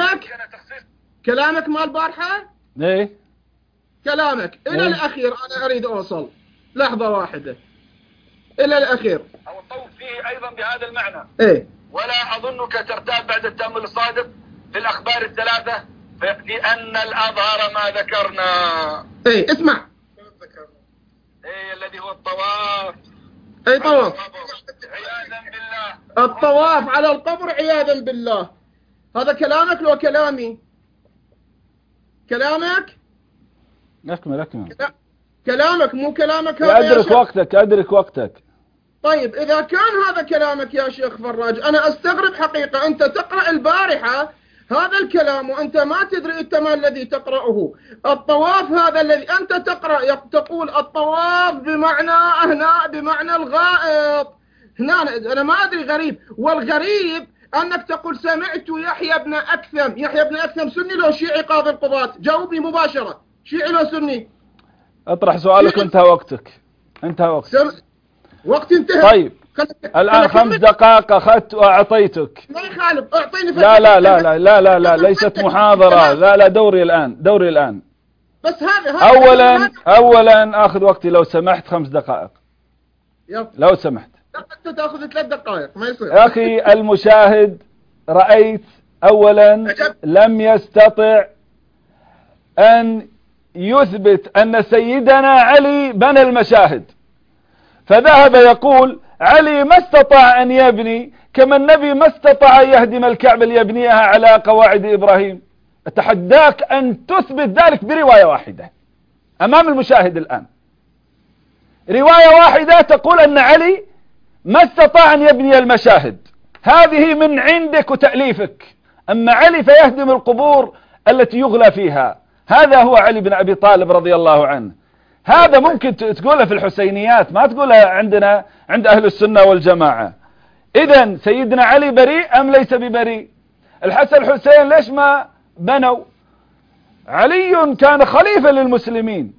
كلامك مال البارحة؟ إيه كلامك إلى الأخير. أنا أريد أوصل لحظة واحدة إلى الأخير. أو الطوف فيه أيضا بهذا المعنى. إيه. ولا أظنك ترتاب بعد التأمل الصادق في الأخبار الثلاثة لأن الأظهر ما ذكرنا. إيه اسمع. إيه الذي هو الطواف. أي طواف. عياذا بالله. الطواف على القبر عياذا بالله. هذا كلامك لو كلامي؟ كلامك؟ أكمل. كلامك مو كلامك هذا. أدرك وقتك. طيب إذا كان هذا كلامك يا شيخ فراج، أنا أستغرب حقيقة. أنت تقرأ البارحة هذا الكلام وأنت ما تدري أنت ما الذي تقرأه. الطواف هذا الذي أنت تقرأ، تقول الطواف بمعنى الغائط. هنا أنا ما أدري غريب. والغريب أنك تقول سمعت يحيى بن أكثم سني لو شيعي قاضي القضاة؟ جاوبني مباشرة، شيعي لو سني؟ اطرح سؤالك. انتهى وقتك. وقت انتهى. طيب الآن 5 دقائق أخذت وأعطيتك. ما يخالف، أعطيني لا ليست محاضرة. لا دوري الآن. بس هذا أولا أخذ وقتي لو سمحت 5 دقائق. لو سمحت. أنت تأخذ 3 دقائق ما يصير. يا أخي المشاهد رأيت أولا لم يستطع أن يثبت أن سيدنا علي بنى المشاهد، فذهب يقول علي ما استطاع أن يبني كما النبي ما استطاع أن يهدم الكعبة ليبنيها على قواعد إبراهيم. أتحداك أن تثبت ذلك برواية واحدة أمام المشاهد الآن، رواية واحدة تقول أن علي ما استطاع أن يبني المشاهد، هذه من عندك وتأليفك. أما علي فيهدم القبور التي يغلى فيها، هذا هو علي بن أبي طالب رضي الله عنه. هذا ممكن تقولها في الحسينيات، ما تقولها عندنا عند أهل السنة والجماعة. إذن سيدنا علي بريء أم ليس ببريء؟ الحسن الحسين ليش ما بنوا؟ علي كان خليفة للمسلمين،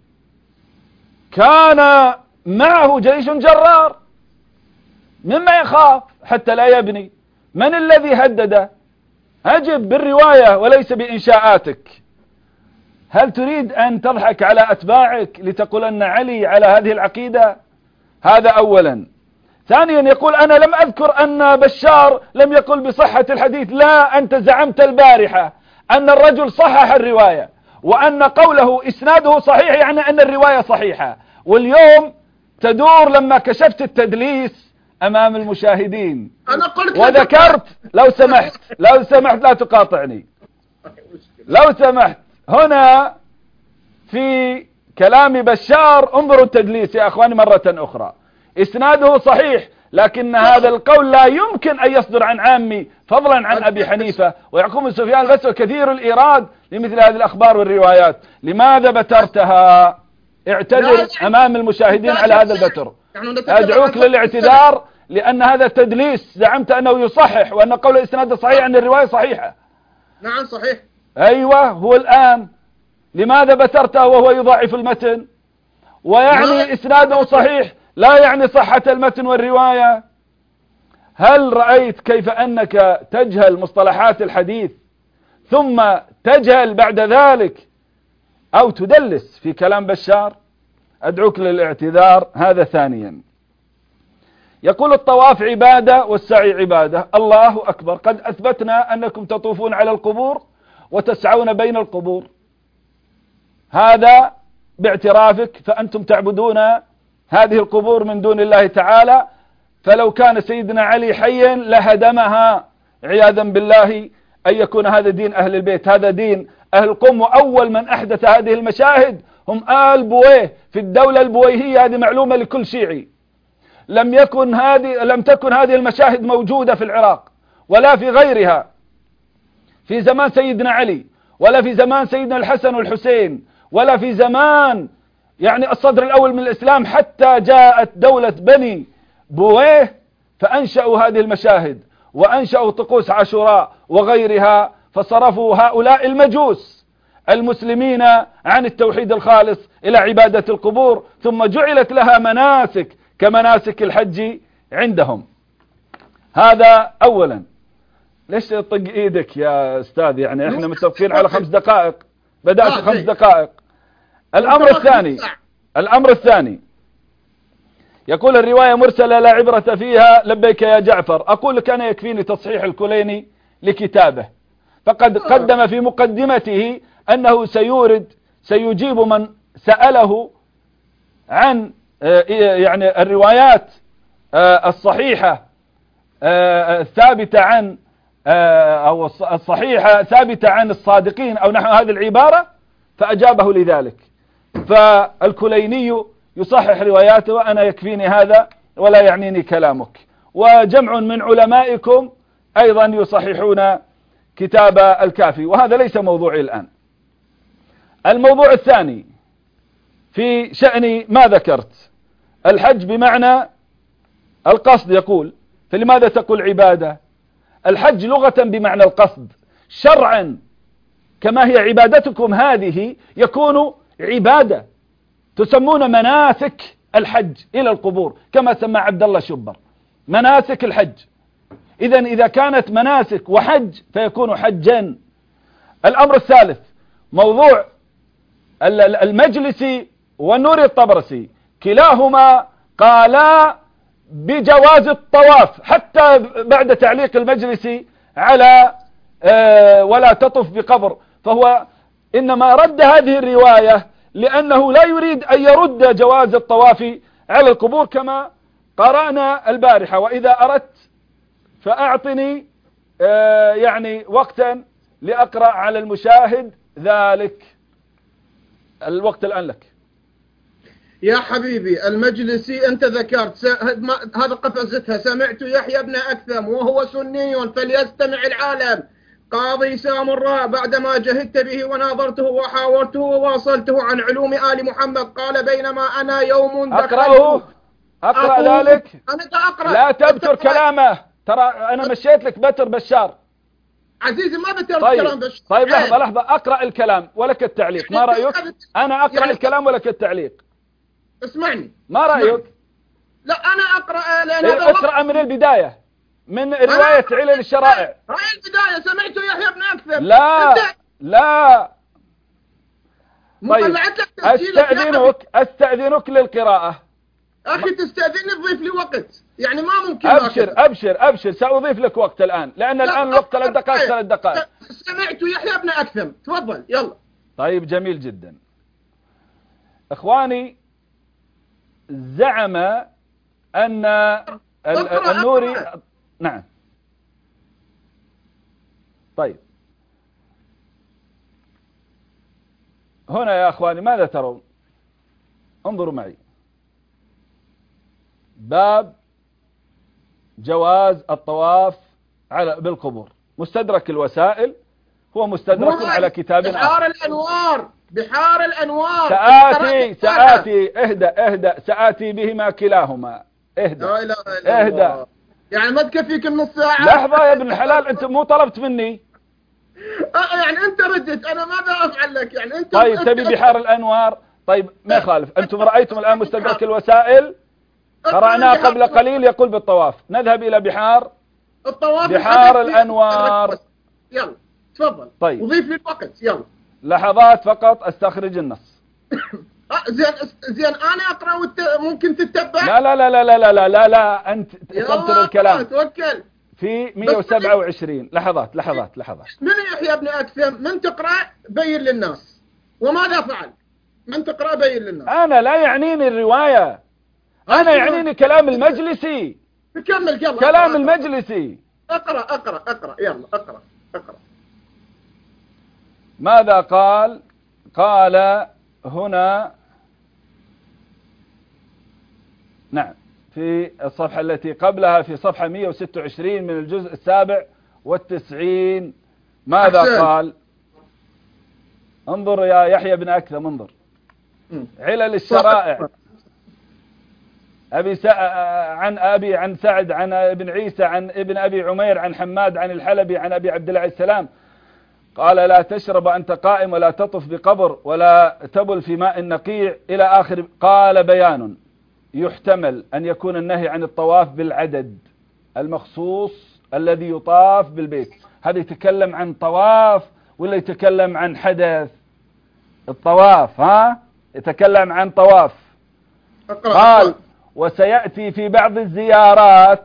كان معه جيش جرار، مما يخاف حتى لا يبني؟ من الذي هدده؟ أجب بالرواية وليس بإنشاءاتك. هل تريد أن تضحك على أتباعك لتقول أن علي على هذه العقيدة؟ هذا أولا. ثانيا يقول أنا لم أذكر أن بشار لم يقل بصحة الحديث. لا، أنت زعمت البارحة أن الرجل صحح الرواية وأن قوله إسناده صحيح يعني أن الرواية صحيحة، واليوم تدور لما كشفت التدليس أمام المشاهدين. أنا قلت وذكرت لو سمحت لا تقاطعني، لو سمحت. هنا في كلام بشار انظروا التدليس يا أخواني مرة أخرى. إسناده صحيح لكن هذا القول لا يمكن أن يصدر عن عامي فضلا عن أبي حنيفة ويعقوب بن سفيان بس، وكثير الإيراد لمثل هذه الأخبار والروايات. لماذا بترتها؟ اعتذر أمام المشاهدين على هذا البتر، أدعوك للاعتذار، لأن هذا التدليس زعمت أنه يصحح وأن قول الإسناد صحيح أن الرواية صحيحة. نعم صحيح. أيوة هو الآن لماذا بترته وهو يضعف المتن؟ ويعني إسناده صحيح لا يعني صحة المتن والرواية. هل رأيت كيف أنك تجهل مصطلحات الحديث ثم تجهل بعد ذلك أو تدلس في كلام بشار؟ أدعوك للاعتذار. هذا ثانيا. يقول الطواف عبادة والسعي عبادة. الله أكبر، قد أثبتنا أنكم تطوفون على القبور وتسعون بين القبور، هذا باعترافك، فأنتم تعبدون هذه القبور من دون الله تعالى، فلو كان سيدنا علي حيا لهدمها عياذا بالله أن يكون هذا دين أهل البيت. هذا دين أهل القم، وأول من أحدث هذه المشاهد هم آل بويه في الدولة البويهية. هذه معلومة لكل شيعي. لم تكن هذه المشاهد موجودة في العراق ولا في غيرها في زمان سيدنا علي، ولا في زمان سيدنا الحسن والحسين، ولا في زمان يعني الصدر الأول من الإسلام، حتى جاءت دولة بني بويه فأنشأوا هذه المشاهد وأنشأوا طقوس عاشوراء وغيرها، فصرفوا هؤلاء المجوس المسلمين عن التوحيد الخالص إلى عبادة القبور، ثم جعلت لها مناسك كمناسك الحج عندهم. هذا أولا. ليش تطق إيدك يا أستاذ؟ يعني إحنا متفقين على 5 دقائق، بدأت 5 دقائق. الأمر الثاني يقول الرواية مرسلة لا عبرة فيها. لبيك يا جعفر. أقول لك أنا يكفيني تصحيح الكليني لكتابه، فقد قدم في مقدمته أنه سيجيب من سأله عن يعني الروايات الصحيحة الثابتة عن أو الصحيحة ثابتة عن الصادقين أو نحو هذه العبارة، فأجابه لذلك. فالكليني يصحح رواياته وأنا يكفيني هذا ولا يعنيني كلامك. وجمع من علمائكم أيضا يصححون كتاب الكافي، وهذا ليس موضوعي الآن. الموضوع الثاني في شأن ما ذكرت، الحج بمعنى القصد. يقول فلماذا تقول عبادة؟ الحج لغة بمعنى القصد، شرعا كما هي عبادتكم هذه يكون عبادة، تسمون مناسك الحج إلى القبور كما سمى عبد الله شبر مناسك الحج. إذا كانت مناسك وحج فيكون حجا. الأمر الثالث موضوع المجلسي والنوري الطبرسي، كلاهما قالا بجواز الطواف حتى بعد تعليق المجلسي على ولا تطف بقبر، فهو إنما رد هذه الرواية لأنه لا يريد أن يرد جواز الطواف على القبور كما قرأنا البارحة. وإذا أردت فأعطني يعني وقتا لأقرأ على المشاهد ذلك. الوقت الآن لك يا حبيبي المجلسي. أنت ذكرت هذا قفزتها. سمعت يحيى بن أكثم وهو سني فليستمع العالم. قاضي سامراء بعدما جهدت به وناظرته وحاورته وواصلته عن علوم آل محمد قال بينما أنا يوم أقرأ ذلك. أنا أقرأ. لا تبتر كلامه، ترى أنا مشيت لك بتر بشار عزيزي. ما بتر كلام بشار. طيب لحظة أقرأ الكلام ولك التعليق، ما رأيك؟ أنا أقرأ يعني الكلام ولك التعليق. اسمعني، ما رأيك؟ لا أنا أقرأ لأن اقرأ من البداية، من رواية علل الشرائع. رأي البداية. سمعت يحيى بن أكثم. لا طيب أستأذنك للقراءة. أخي تستأذني تضيف لي وقت، يعني ما ممكن. أبشر سأضيف لك وقت الآن، لأن الآن الوقت 3 دقائق. سمعت يحيى بن أكثم. تفضل يلا. طيب جميل جدا. إخواني، زعم أن النوري نعم. طيب هنا يا أخواني ماذا ترون؟ انظروا معي. باب جواز الطواف بالقبور. مستدرك الوسائل هو مستدرك على كتاب بحار الأنوار. سآتي اهدأ سآتي بهما كلاهما. اهدأ يعني ما تكفيك النص ساعة؟ لحظة يا ابن الحلال، أنت مو طلبت مني. يعني أنت ردت، أنا ماذا أفعل لك؟ يعني أنت طيب تبي بحار الأنوار. طيب ما يخالف. أنتم رأيتم الآن مستدرك الوسائل، قرأناه قبل قليل يقول بالطواف. نذهب إلى بحار الأنوار. يلا تفضل. طيب وضيف لي الوقت. يلا لحظات فقط استخرج النص. زين انا اقرا ممكن تتبع. لا انت تفسر الكلام. توكل في 127. لحظات. من يحيى بن أكثم؟ من تقرا بين للناس. وماذا فعل؟ من تقرا بين للناس. انا لا يعنيني الروايه، انا يعنيني كلام المجلسي. كمل كلام المجلسي. اقرا يلا اقرا. ماذا قال؟ قال هنا نعم في الصفحة التي قبلها، في صفحة 126 من الجزء 97. ماذا قال؟ انظر يا يحيى بن أكثم، انظر. علل الشرائع. عن سعد عن ابن عيسى عن ابن أبي عمير عن حماد عن الحلبي عن أبي عبد الله عليه السلام قال لا تشرب أنت قائم ولا تطف بقبر ولا تبل في ماء نقيع إلى آخر. قال بيان يحتمل أن يكون النهي عن الطواف بالعدد المخصوص الذي يطاف بالبيت. هذا يتكلم عن طواف ولا يتكلم عن حدث؟ الطواف يتكلم عن طواف. قال وسيأتي في بعض الزيارات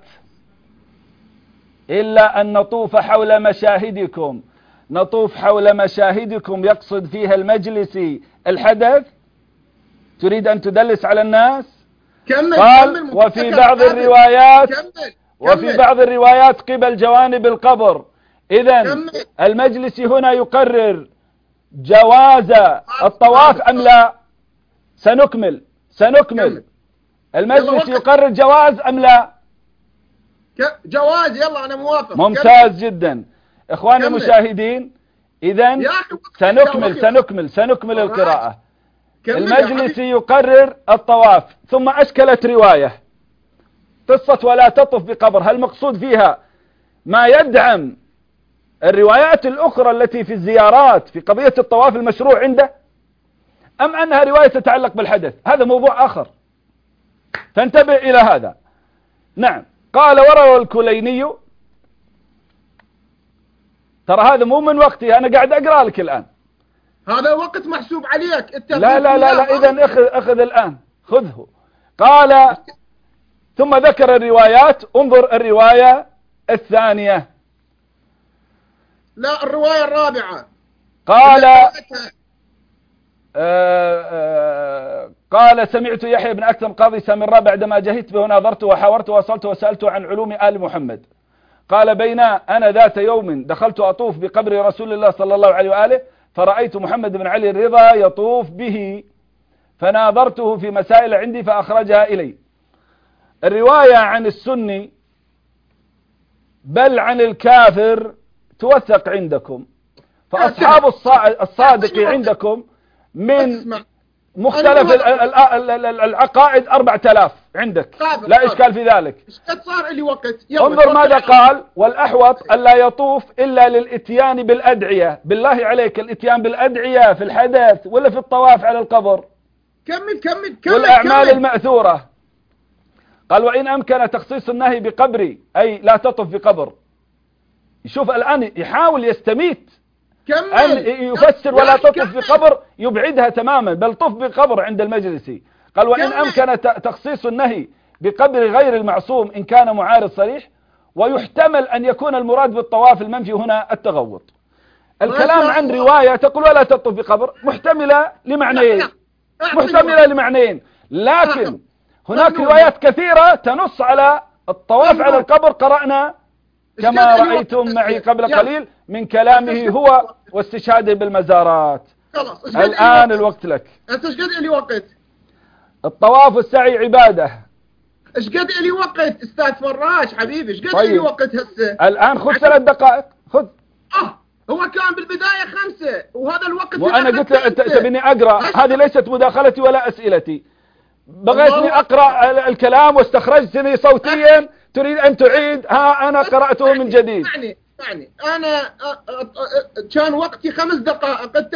إلا أن نطوف حول مشاهدكم. نطوف حول مشاهدكم يقصد فيها المجلسي الحدث؟ تريد أن تدلس على الناس؟ قال وفي بعض الروايات قبل جوانب القبر. إذن المجلسي هنا يقرر جواز الطواف أم لا؟ سنكمل. المجلس يقرر جواز أم لا؟ جواز. يلا أنا موافق. ممتاز جدا. إخواني المشاهدين، إذن سنكمل القراءة. المجلس يقرر الطواف، ثم أشكلت رواية قصة ولا تطف بقبر. هل مقصود فيها ما يدعم الروايات الأخرى التي في الزيارات في قضية الطواف المشروع عنده، أم أنها رواية تتعلق بالحدث؟ هذا موضوع آخر، فانتبه إلى هذا. نعم. قال وروى الكليني. ترى هذا مو من وقتي، أنا قاعد أقرأ لك الآن. هذا وقت محسوب عليك. لا إذن أخذ الآن، خذه. قال ثم ذكر الروايات. انظر الرواية الثانية. لا، الرواية الرابعة قال سمعت يحيى بن أكثم قاضي سامراء بعدما جهدت به وناظرته وحاورته ووصلته وسألته عن علوم آل محمد، قال بينا أنا ذات يوم دخلت أطوف بقبر رسول الله صلى الله عليه وآله فرأيت محمد بن علي الرضا يطوف به فناظرته في مسائل عندي فأخرجها إلي. الرواية عن السني بل عن الكافر توثق عندكم، فأصحاب الصادق عندكم من مختلف العقائد 4000 عندك، لا إشكال في ذلك. صار لي وقت. انظر ماذا قال: والأحوط ألا يطوف إلا للإتيان بالأدعية. بالله عليك، الإتيان بالأدعية في الحدث ولا في الطواف على القبر؟ كمل والأعمال المأثورة. قال: وإن أمكن تخصيص النهي بقبري، أي لا تطف بقبر. يشوف الآن يحاول يستميت أن يفسر ولا تطف بقبر، يبعدها تماما، بل طف بقبر عند المجلسي. قال: وإن أمكن تخصيص النهي بقبر غير المعصوم إن كان معارض صريح، ويحتمل أن يكون المراد بالطواف المنفي هنا التغوط. الكلام عن رواية تقول ولا تطف بقبر محتملة لمعنيين، لكن هناك روايات كثيرة تنص على الطواف على القبر. قرأنا كما رأيتم معي قبل قليل من كلامه هو واستشهاده بالمزارات. الآن الوقت لك. أنت ايش قد لي وقت؟ الطواف والسعي عبادة. ايش قد لي وقت استاذ فراش حبيبي؟ ايش قد لي وقت هسه؟ الآن خذ 3 دقائق. خذ. هو كان بالبداية 5 وهذا الوقت. وأنا قلت له تبيني أقرأ، هذه ليست مداخلتي ولا أسئلتي. بغيتني أقرأ الكلام واستخرجتني صوتيا، تريد أن تعيد. أنا قرأته من جديد. يعني أنا كان وقتي 5 دقائق، أنت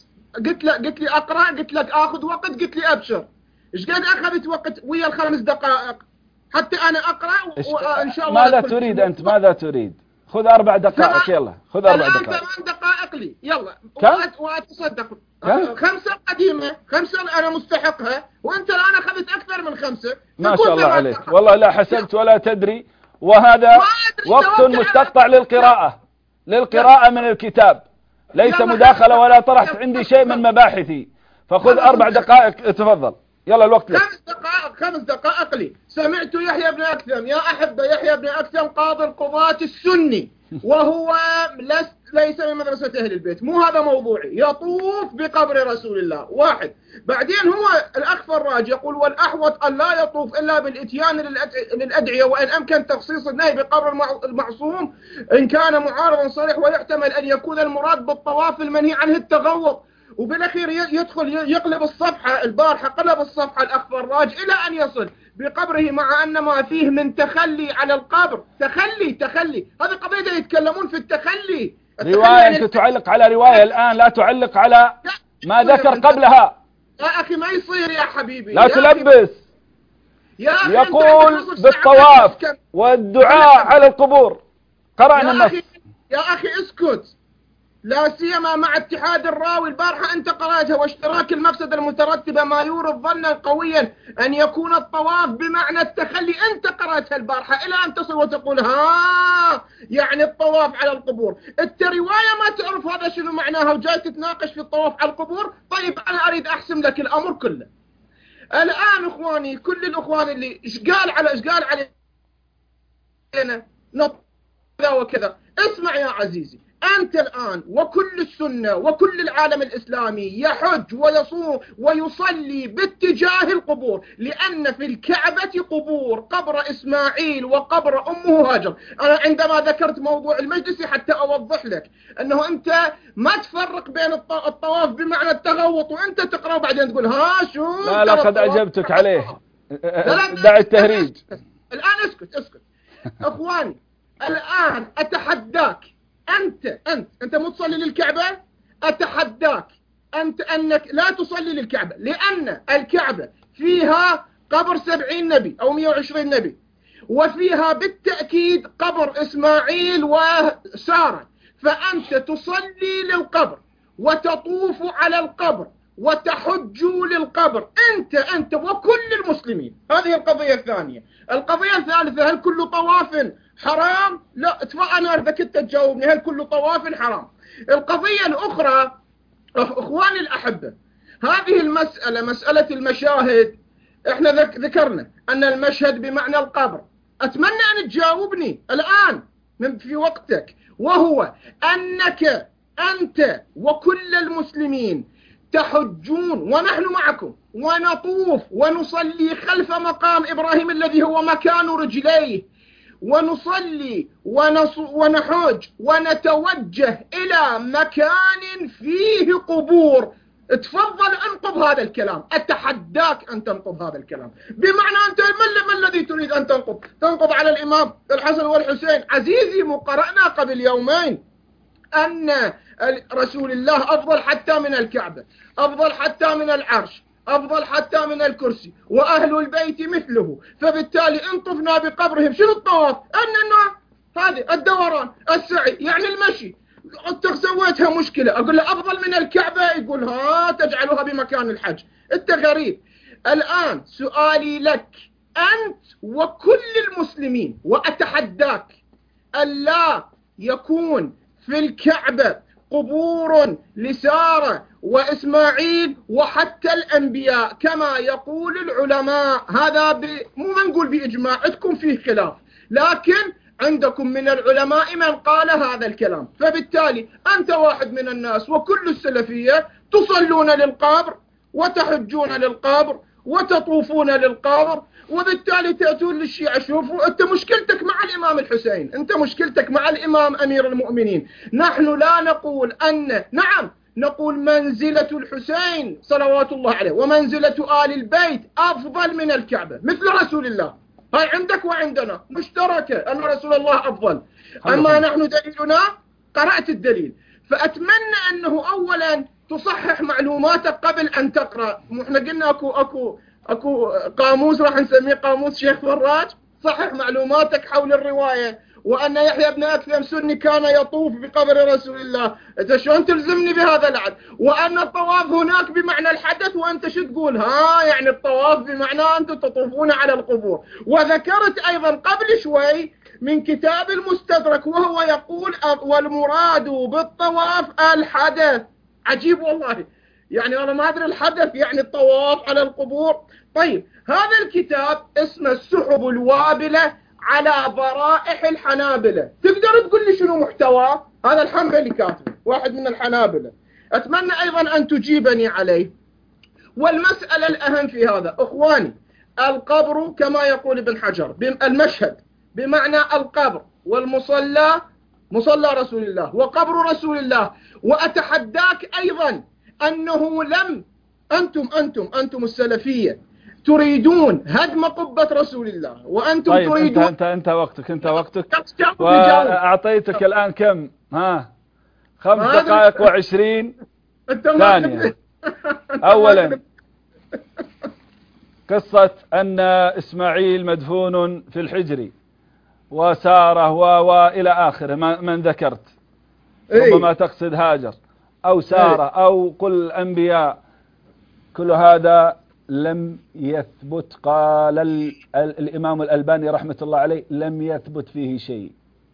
قلت لي أقرأ، قلت لك آخذ وقت، قلت لي أبشر. إيش قد أخذت وقت ويا ال5 دقائق حتى أنا أقرأ؟ وإن شاء الله. ماذا تريد أنت؟ ماذا تريد؟ خذ 4 دقائق. يلا خذ 4 دقائق. 8 دقائق لي. يلا. وأتصدق 5 قديمة، 5 أنا مستحقها، وأنت الآن أخذت أكثر من 5. ما شاء الله عليك، والله لا حسبت ولا تدري. وهذا وقت مستقطع للقراءة من الكتاب، ليس مداخلة ولا طرحت عندي شيء من مباحثي. فخذ 4 دقائق. تفضل. يلا الوقت لك. 5 دقائق لي. سمعت يحيى بن أكثم، يا أحبة، يحيى بن أكثم قاضي القضاة السني، وهو ليس من مدرسة أهل البيت، مو هذا موضوعي. يطوف بقبر رسول الله 1. بعدين هو الأخ فراج يقول: والأحوط أن لا يطوف إلا بالإتيان للأدعية، وإن أمكن تخصيص النهي بقبر المعصوم إن كان معارضا صريح، ويحتمل أن يكون المراد بالطواف المنهي عنه التغوط. وبالأخير يدخل يقلب الصفحة. البارحة قلب الصفحة الأخ فراج إلى أن يصل بقبره، مع أن ما فيه من تخلي على القبر. تخلي هذه قضية يتكلمون في التخلي. رواية أنت تعلق على رواية الآن، لا تعلق على ما ذكر قبلها. يا أخي ما يصير يا حبيبي، لا تلبس. يقول بالطواف والدعاء على القبور. قرأنا النص. يا أخي اسكت، لا سيما مع اتحاد الراوي. البارحة أنت قرأتها: واشتراك المفسدة المترتبة ما يورث ظنا قويا أن يكون الطواف بمعنى التخلي. أنت قرأتها البارحة إلى أن تصل وتقول يعني الطواف على القبور. أنت رواية ما تعرف هذا شنو معناها وجاي تتناقش في الطواف على القبور. طيب أنا أريد أحسم لك الأمر كله. الآن إخواني، كل الإخوان اللي إيش قال علينا كذا وكذا، اسمع يا عزيزي، أنت الآن وكل السنة وكل العالم الإسلامي يحج ويصوم ويصلي باتجاه القبور، لأن في الكعبة قبور، قبر إسماعيل وقبر أمه هاجر. أنا عندما ذكرت موضوع المجلسي حتى أوضح لك أنه أنت ما تفرق بين الطواف بمعنى التغوط وأنت تقرأ وبعدين تقول شو. لا قد أجبتك عليه. دع التهريج. الآن اسكت أخواني، الآن أتحداك، أنت مو تصلي للكعبة، أتحداك أنك لا تصلي للكعبة، لأن الكعبة فيها قبر 70 نبي أو 120 نبي، وفيها بالتأكيد قبر إسماعيل وسارة. فأنت تصلي للقبر وتطوف على القبر وتحجوا للقبر أنت وكل المسلمين. هذه القضية الثانية. القضية الثالثة، هل كل طواف حرام؟ لا، أنا إذا كنت تجاوبني هل كل طواف حرام. القضية الأخرى أخواني الأحبة، هذه المسألة، مسألة المشاهد، إحنا ذكرنا أن المشهد بمعنى القبر. أتمنى أن تجاوبني الآن في وقتك، وهو أنك أنت وكل المسلمين تحجون ونحن معكم ونطوف ونصلي خلف مقام إبراهيم الذي هو مكان رجليه، ونصلي ونحج ونتوجه إلى مكان فيه قبور. تفضل انقض هذا الكلام، أتحداك أن تنقض هذا الكلام. بمعنى أنت ما الذي تريد أن تنقض؟ تنقض على الإمام الحسن والحسين. عزيزي، قرأنا قبل يومين أن رسول الله أفضل حتى من الكعبة، أفضل حتى من العرش، أفضل حتى من الكرسي، وأهل البيت مثله. فبالتالي إن طفنا بقبرهم شنو الطواف؟ أننا هذه الدوران، السعي، يعني المشي. أنت سويتها مشكلة. أقول له أفضل من الكعبة، يقول ها تجعلها بمكان الحج. أنت غريب. الآن سؤالي لك أنت وكل المسلمين، وأتحداك ألا يكون في الكعبة قبور لسارة وإسماعيل وحتى الأنبياء كما يقول العلماء. هذا مو نقول بإجماع، عندكم فيه خلاف، لكن عندكم من العلماء من قال هذا الكلام. فبالتالي أنت واحد من الناس وكل السلفية تصلون للقبر وتحجون للقبر وتطوفون للقبر، وبالتالي تأتون للشيعة. شوفوا، أنت مشكلتك مع الإمام الحسين، أنت مشكلتك مع الإمام أمير المؤمنين. نحن لا نقول نعم، نقول منزلة الحسين صلوات الله عليه ومنزلة آل البيت أفضل من الكعبة مثل رسول الله. هاي عندك وعندنا مشتركة، أن رسول الله أفضل. أما نحن دليلنا قرأت الدليل. فأتمنى أنه أولا تصحح معلوماتك قبل أن تقرأ. احنا قلنا أكو قاموس راح نسميه قاموس شيخ فراج. صحح معلوماتك حول الرواية، وأن يحيى بن أكثم سني كان يطوف بقبر رسول الله. أنت شلون تلزمني بهذا العد؟ وأن الطواف هناك بمعنى الحدث، وأنت شو تقول؟ يعني الطواف بمعنى أنتم تطوفون على القبور. وذكرت أيضا قبل شوي من كتاب المستدرك وهو يقول والمراد بالطواف الحدث. عجيب والله، يعني أنا ما أدري الحدث يعني الطواف على القبور. طيب، هذا الكتاب اسمه السحب الوابلة على برائح الحنابلة. تقدر تقول لي شنو محتواه؟ هذا الحنبلي كاتب، واحد من الحنابلة. أتمنى أيضا أن تجيبني عليه. والمسألة الأهم في هذا أخواني، القبر كما يقول ابن حجر المشهد بمعنى القبر، والمصلى مصلى رسول الله وقبر رسول الله. وأتحداك أيضا أنه أنتم السلفية تريدون هدم قبة رسول الله، وأنتم طيب تريدون انت وقتك وأعطيتك الآن كم 5 دقائق و20 ثانية. أولا قصة أن إسماعيل مدفون في الحجر وسارة وإلى آخره من ذكرت، ربما تقصد هاجر أو سارة أو قل الأنبياء، كل هذا لم يثبت. قال الإمام الألباني رحمة الله عليه لم يثبت فيه شيء.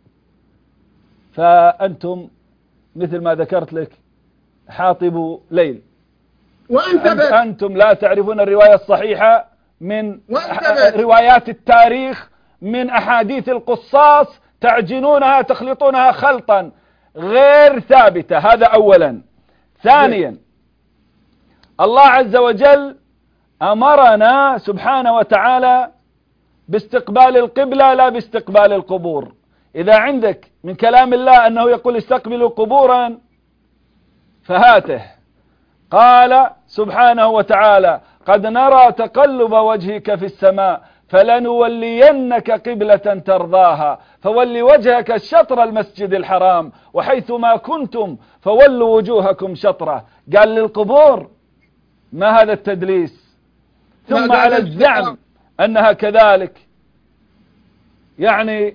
فأنتم مثل ما ذكرت لك حاطب ليل، أنتم لا تعرفون الرواية الصحيحة من روايات التاريخ، من أحاديث القصاص تعجنونها تخلطونها خلطا غير ثابتة. هذا أولا. ثانيا، الله عز وجل أمرنا سبحانه وتعالى باستقبال القبلة لا باستقبال القبور. إذا عندك من كلام الله أنه يقول استقبلوا قبورا فهاته. قال سبحانه وتعالى قد نرى تقلب وجهك في السماء فلنولينك قبلة ترضاها فول وجهك شطر المسجد الحرام وحيث ما كنتم فولوا وجوهكم شطره. قال للقبور ما هذا التدليس؟ ثم على الزعم أنها كذلك يعني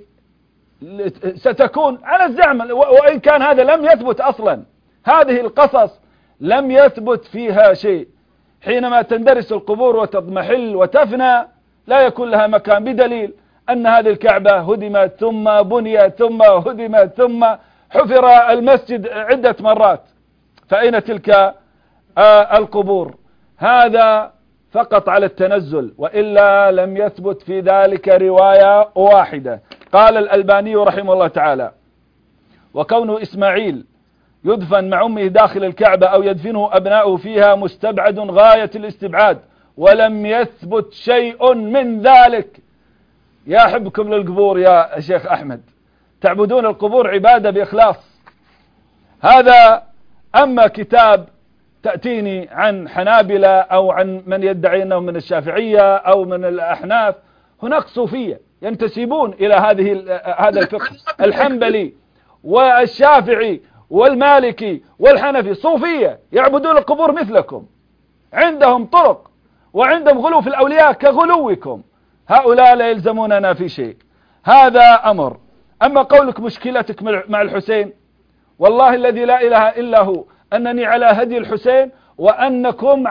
ستكون على الزعم، وإن كان هذا لم يثبت أصلا. هذه القصص لم يثبت فيها شيء. حينما تندرس القبور وتضمحل وتفنى لا يكون لها مكان، بدليل أن هذه الكعبة هدمت ثم بنيت ثم هدمت ثم حفر المسجد عدة مرات، فأين تلك القبور؟ هذا فقط على التنزل، وإلا لم يثبت في ذلك رواية واحدة. قال الألباني رحمه الله تعالى: وكون إسماعيل يدفن مع أمه داخل الكعبة أو يدفنه أبناؤه فيها مستبعد غاية الاستبعاد، ولم يثبت شيء من ذلك. يا حبكم للقبور يا شيخ أحمد، تعبدون القبور عبادة بإخلاص. هذا أما كتاب تأتيني عن حنابلة أو عن من يدعي أنه من الشافعية أو من الأحناف، هناك صوفية ينتسبون إلى هذا الفقه، الحنبلي والشافعي والمالكي والحنفي صوفية يعبدون القبور مثلكم، عندهم طرق وعندهم غلو في الأولياء كغلوكم. هؤلاء لا يلزموننا في شيء. هذا أمر. أما قولك مشكلتك مع الحسين، والله الذي لا إله إلا هو أنني على هدي الحسين وأنكم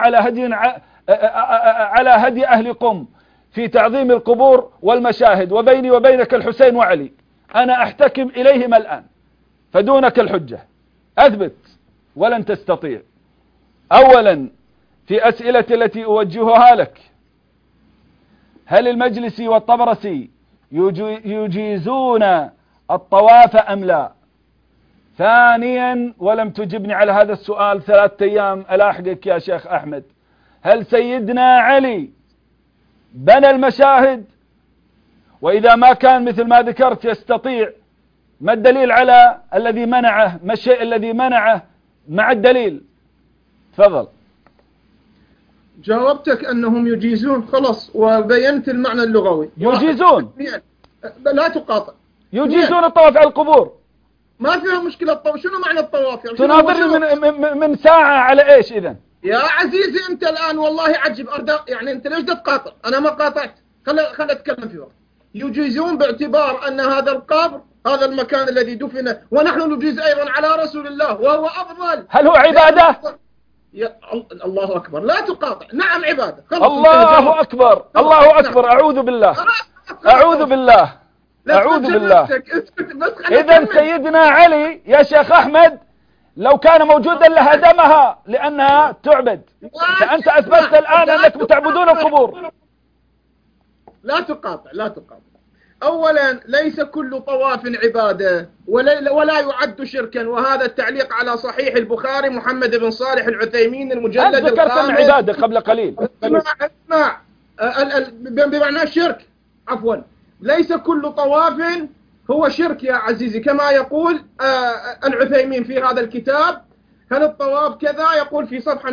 على هدي أهل قم في تعظيم القبور والمشاهد، وبيني وبينك الحسين وعلي، أنا أحتكم إليهم الآن، فدونك الحجة، أثبت ولن تستطيع. أولا في أسئلة التي أوجهها لك: هل المجلسي والطبرسي يجيزون الطواف أم لا؟ ثانيا، ولم تجبني على هذا السؤال 3 أيام ألاحقك يا شيخ أحمد: هل سيدنا علي بنى المشاهد؟ وإذا ما كان مثل ما ذكرت يستطيع، ما الدليل على الذي منعه؟ ما الشيء الذي منعه مع الدليل؟ تفضل. جاوبتك أنهم يجيزون، خلاص، وبينت المعنى اللغوي. يجيزون، لا تقاطع. يجيزون الطواف على القبور، ما فيها مشكلة. الطواف شنو معنى الطواف؟ يعني تناظرني من ساعة على إيش إذن؟ يا عزيزي أنت الآن والله عجب يعني أنت ليش تقاطع؟ أنا ما قاطعت، خل أتكلم في وقت. يجيزون باعتبار أن هذا القبر، هذا المكان الذي دفن، ونحن نجيز أيضا على رسول الله وهو أفضل. هل هو عبادة؟ يا الله أكبر، لا تقاطع. نعم عبادة. الله أكبر، الله أكبر. أعوذ بالله، أعوذ بالله، أعوذ بالله. إذن سيدنا علي يا شيخ أحمد لو كان موجودا لهدمها لأنها تعبد، فأنت أثبتت الآن أنكم تعبدون القبور. لا تقاطع، لا تقاطع. أولا ليس كل طواف عبادة ولا يعد شركا، وهذا التعليق على صحيح البخاري محمد بن صالح العثيمين المجلد الخامس. ذكرت من عبادة قبل قليل. اسمع بمعنى شرك، عفوا، ليس كل طواف هو شرك يا عزيزي، كما يقول العثيمين في هذا الكتاب. هل الطواف كذا؟ يقول في صفحة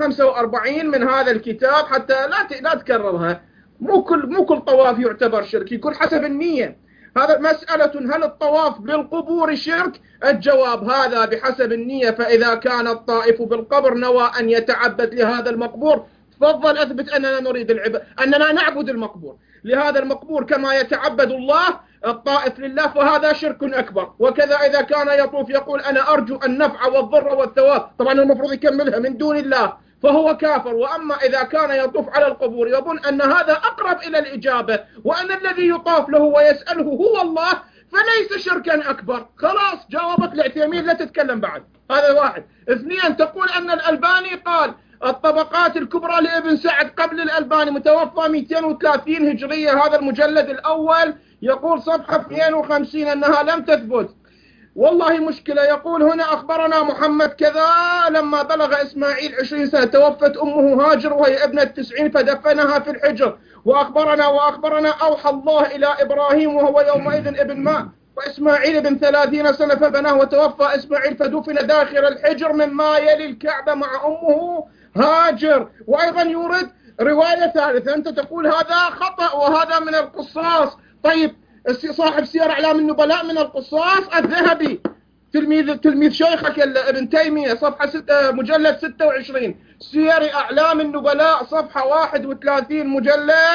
245 من هذا الكتاب، حتى لا تكررها. مو كل طواف يعتبر شرك، يكون حسب النية. هذا مسألة هل الطواف بالقبور شرك؟ الجواب هذا بحسب النية. فإذا كان الطائف بالقبر نوى أن يتعبد لهذا المقبور، تفضل أثبت أننا نريد أننا نعبد المقبور لهذا المقبور كما يتعبد الله الطائف لله، فهذا شرك أكبر. وكذا إذا كان يطوف يقول أنا أرجو النفع والضر والثواب، طبعا المفروض يكملها من دون الله، فهو كافر. وأما إذا كان يطوف على القبور يظن أن هذا أقرب إلى الإجابة وأن الذي يطاف له ويسأله هو الله، فليس شركا أكبر. خلاص جاوبت العثيمين، لا تتكلم بعد. هذا واحد. اثنين، تقول أن الألباني قال الطبقات الكبرى لابن سعد قبل الألباني متوفى 230 هجرية، هذا المجلد الأول، يقول صفحة 52 أنها لم تثبت. والله مشكلة. يقول هنا أخبرنا محمد كذا لما بلغ إسماعيل 20 سنة توفت أمه هاجر وهي ابنة 90 فدفنها في الحجر. وأخبرنا أوحى الله إلى إبراهيم وهو يومئذ ابن ماء، وإسماعيل ابن 30 سنة فبناه وتوفى إسماعيل فدفن داخل الحجر مما يلي الكعبة مع أمه هاجر. وأيضا يورد رواية ثالثة، أنت تقول هذا خطأ وهذا من القصاص. طيب صاحب سير أعلام النبلاء من القصاص الذهبي، تلميذ شيخك ابن تيمية، صفحة مجلد 26، سير أعلام النبلاء صفحة 31 مجلد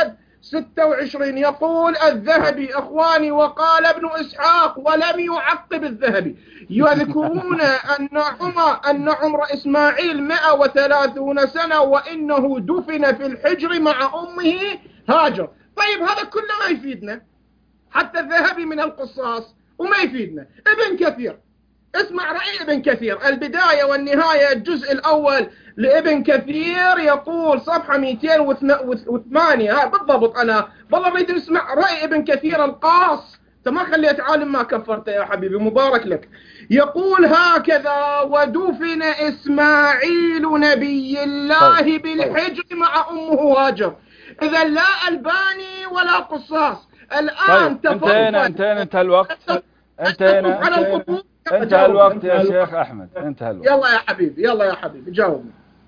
26 يقول الذهبي أخواني وقال ابن إسحاق ولم يعقب الذهبي يذكرون أن عمر إسماعيل 130 سنة وإنه دفن في الحجر مع أمه هاجر. طيب هذا كله ما يفيدنا، حتى الذهبي من القصاص وما يفيدنا. ابن كثير، اسمع رأي ابن كثير، البداية والنهاية الجزء الأول لابن كثير يقول صفحة 208 بالضبط. أنا والله أريد نسمع رأي ابن كثير القاص، أنت ما خليت عالم ما كفرته يا حبيبي، مبارك لك. يقول هكذا: ودفن إسماعيل نبي الله بالحجر مع أمه هاجر. إذا لا ألباني ولا قصاص. الآن انتهى الوقت. انتهى الوقت يا شيخ أحمد، انتهى الوقت. يلا يا حبيبي جاوبني.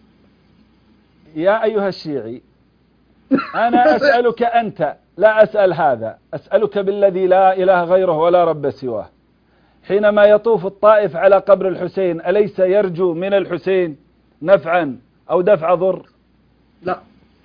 يا أيها الشيعي، أنا أسألك أنت، لا أسأل هذا، أسألك بالذي لا إله غيره ولا رب سواه، حينما يطوف الطائف على قبر الحسين أليس يرجو من الحسين نفعا أو دفع ضر؟ لا.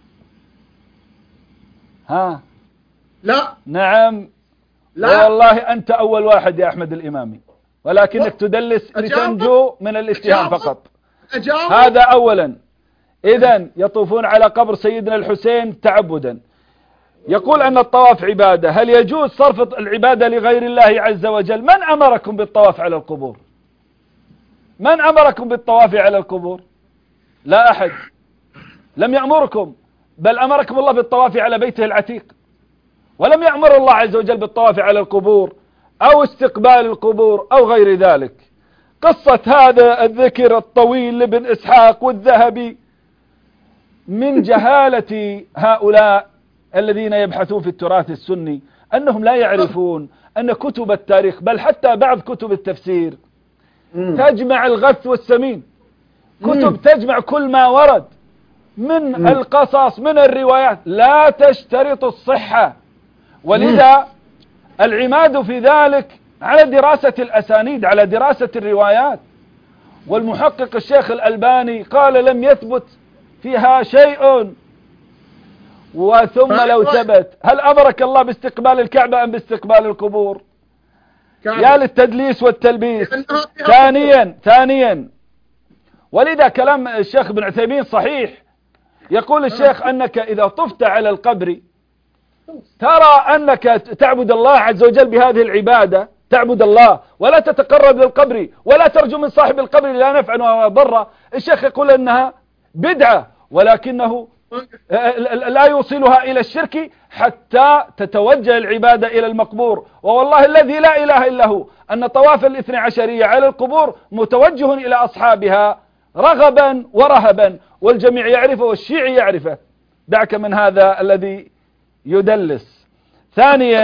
ها؟ لا. نعم. لا والله أنت أول واحد يا أحمد الإمامي، ولكنك تدلس لتنجو من الاتهام فقط. هذا أولا. إذن يطوفون على قبر سيدنا الحسين تعبدا. يقول أن الطواف عبادة، هل يجوز صرف العبادة لغير الله عز وجل؟ من أمركم بالطواف على القبور؟ من أمركم بالطواف على القبور؟ لا أحد، لم يأمركم، بل أمركم الله بالطواف على بيته العتيق، ولم يأمر الله عز وجل بالطواف على القبور أو استقبال القبور أو غير ذلك. قصة هذا الذكر الطويل لابن إسحاق والذهبي من جهالة هؤلاء الذين يبحثون في التراث السني، أنهم لا يعرفون أن كتب التاريخ بل حتى بعض كتب التفسير تجمع الغث والسمين، كتب تجمع كل ما ورد من القصص من الروايات، لا تشترط الصحة. ولذا العماد في ذلك على دراسة الأسانيد، على دراسة الروايات. والمحقق الشيخ الألباني قال لم يثبت فيها شيء. وثم لو ثبت، هل أمرك الله باستقبال الكعبة أم باستقبال القبور؟ يا للتدليس والتلبيس. ثانيا ولذا كلام الشيخ ابن عثيمين صحيح. يقول الشيخ أنك إذا طفت على القبر ترى أنك تعبد الله عز وجل بهذه العبادة، تعبد الله ولا تتقرب للقبر ولا ترجو من صاحب القبر لا نفعا ولا ضرا. الشيخ يقول أنها بدعة، ولكنه لا يوصلها إلى الشرك حتى تتوجه العبادة إلى المقبور. ووالله الذي لا إله إلا هو أن طواف الاثنى عشرية على القبور متوجه إلى أصحابها رغبا ورهبا، والجميع يعرفه والشيعي يعرفه. دعك من هذا الذي يدلس. ثانيا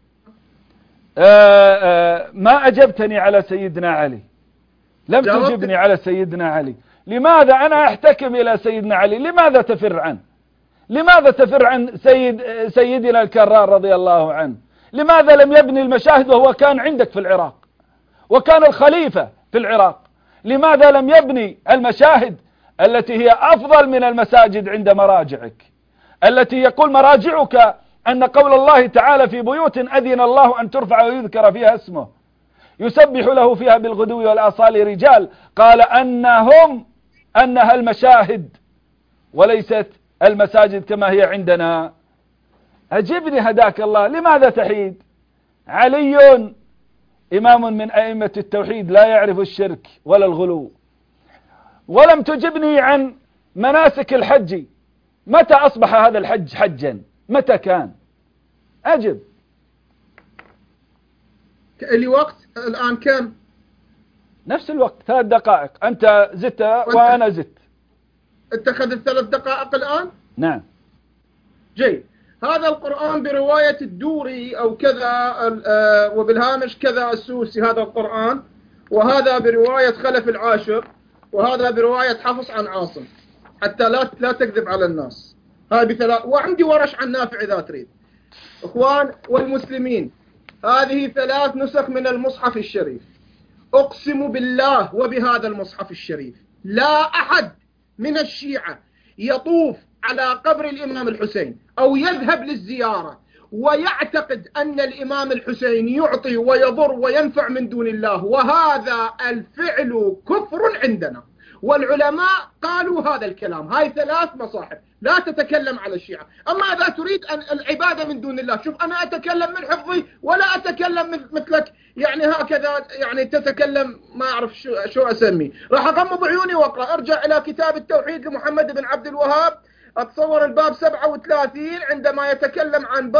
ما أجبتني على سيدنا علي، لم تجبني على سيدنا علي. لماذا أنا أحتكم إلى سيدنا علي؟ لماذا تفر عنه؟ لماذا تفر عن سيدنا الكرار رضي الله عنه؟ لماذا لم يبني المشاهد وهو كان عندك في العراق وكان الخليفة في العراق؟ لماذا لم يبني المشاهد التي هي أفضل من المساجد عند مراجعك، التي يقول مراجعك أن قول الله تعالى في بيوت أذن الله أن ترفع ويذكر فيها اسمه يسبح له فيها بالغدو والآصال رجال، قال أنها المشاهد وليست المساجد كما هي عندنا. أجبني هداك الله، لماذا تحيد؟ علي إمام من أئمة التوحيد لا يعرف الشرك ولا الغلو. ولم تجبني عن مناسك الحج، متى أصبح هذا الحج حجا؟ متى كان؟ أجب. لي وقت الآن كم؟ نفس الوقت 3 دقائق، أنت زدت وأنا زدت. اتخذ 3 دقائق الآن؟ نعم. جيد. هذا القرآن برواية الدوري أو كذا وبالهامش كذا السوسي هذا القرآن، وهذا برواية خلف العاشر، وهذا برواية حفص عن عاصم، حتى لا تكذب على الناس. هاي بثلاث، وعندي ورش عن نافع إذا تريد. إخوان والمسلمين، هذه 3 نسخ من المصحف الشريف. أقسم بالله وبهذا المصحف الشريف لا أحد من الشيعة يطوف على قبر الإمام الحسين أو يذهب للزيارة ويعتقد أن الإمام الحسين يعطي ويضر وينفع من دون الله، وهذا الفعل كفر عندنا، والعلماء قالوا هذا الكلام. هاي 3 مصاحف، لا تتكلم على الشيعة. أما إذا تريد أن العبادة من دون الله، شوف أنا أتكلم من حفظي ولا أتكلم مثلك يعني هكذا، يعني تتكلم ما أعرف شو أسميه. راح أغمض عيوني وأقرأ. أرجع إلى كتاب التوحيد لمحمد بن عبد الوهاب، أتصور الباب 37 عندما يتكلم عن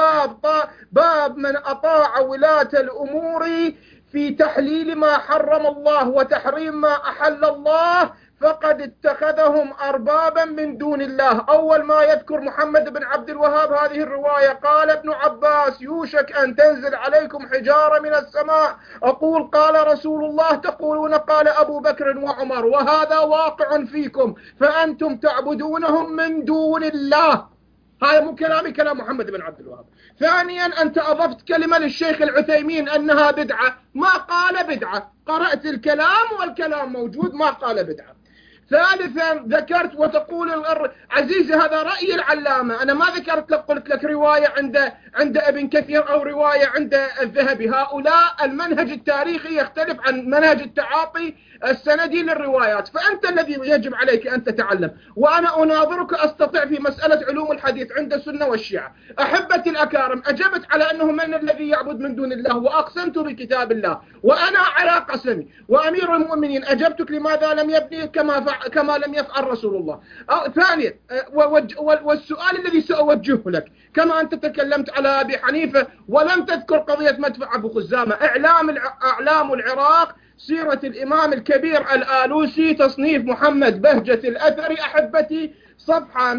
باب من أطاع ولاة الأمور في تحليل ما حرم الله وتحريم ما أحل الله فقد اتخذهم أربابا من دون الله. أول ما يذكر محمد بن عبد الوهاب هذه الرواية قال ابن عباس: يوشك أن تنزل عليكم حجارة من السماء، أقول قال رسول الله، تقولون قال أبو بكر وعمر، وهذا واقع فيكم فأنتم تعبدونهم من دون الله. هذا مو كلامي، كلام محمد بن عبد الوهاب. ثانيا، أنت أضفت كلمة للشيخ العثيمين أنها بدعة، ما قال بدعة، قرأت الكلام والكلام موجود، ما قال بدعة. ثالثا، ذكرت وتقول عزيزي هذا رأي العلامة، أنا ما ذكرت لك، قلت لك رواية عند ابن كثير أو رواية عند الذهبي. هؤلاء المنهج التاريخي يختلف عن منهج التعاطي السندي للروايات، فأنت الذي يجب عليك أن تتعلم، وأنا أناظرك أستطيع في مسألة علوم الحديث عند السنة والشيعة. أحبتي الأكارم، أجبت على أنه من الذي يعبد من دون الله، وأقسمت بكتاب الله وأنا على قسمي، وأمير المؤمنين أجبتك لماذا لم يبني كما لم يفعل رسول الله. ثانيا، والسؤال الذي سأوجهه لك، كما أنت تكلمت على أبي حنيفة ولم تذكر قضية مدفع أبو خزامة، أعلام العراق، سيرة الإمام الكبير الآلوسي، تصنيف محمد بهجة الأثري، أحبتي صفحة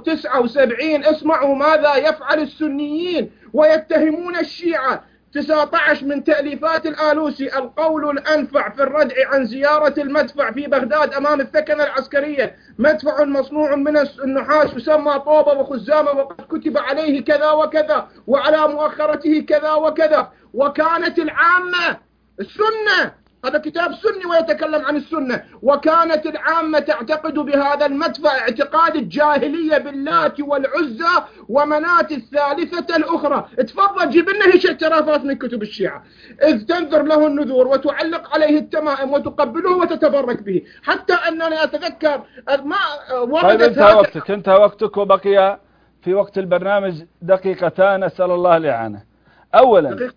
179. اسمعوا ماذا يفعل السنيين ويتهمون الشيعة. 19 من تأليفات الآلوسي: القول الأنفع في الردع عن زيارة المدفع في بغداد أمام الثكنة العسكرية، مدفع مصنوع من النحاس يسمى طوبة وخزامة، وقد كتب عليه كذا وكذا، وعلى مؤخرته كذا وكذا. وكانت العامة السنة، هذا كتاب سني ويتكلم عن السنة، وكانت العامة تعتقد بهذا المدفع اعتقاد الجاهلية باللات والعزى ومنات الثالثة الأخرى. تفضل جيب لنا هيش اعترافات من كتب الشيعة، إذ تنذر له النذور وتعلق عليه التمائم وتقبله وتتبرك به. حتى أنني أتذكر ما وردت. طيب انتهى وقتك وبقي في وقت البرنامج دقيقتان، أسأل الله الإعانة. أولا،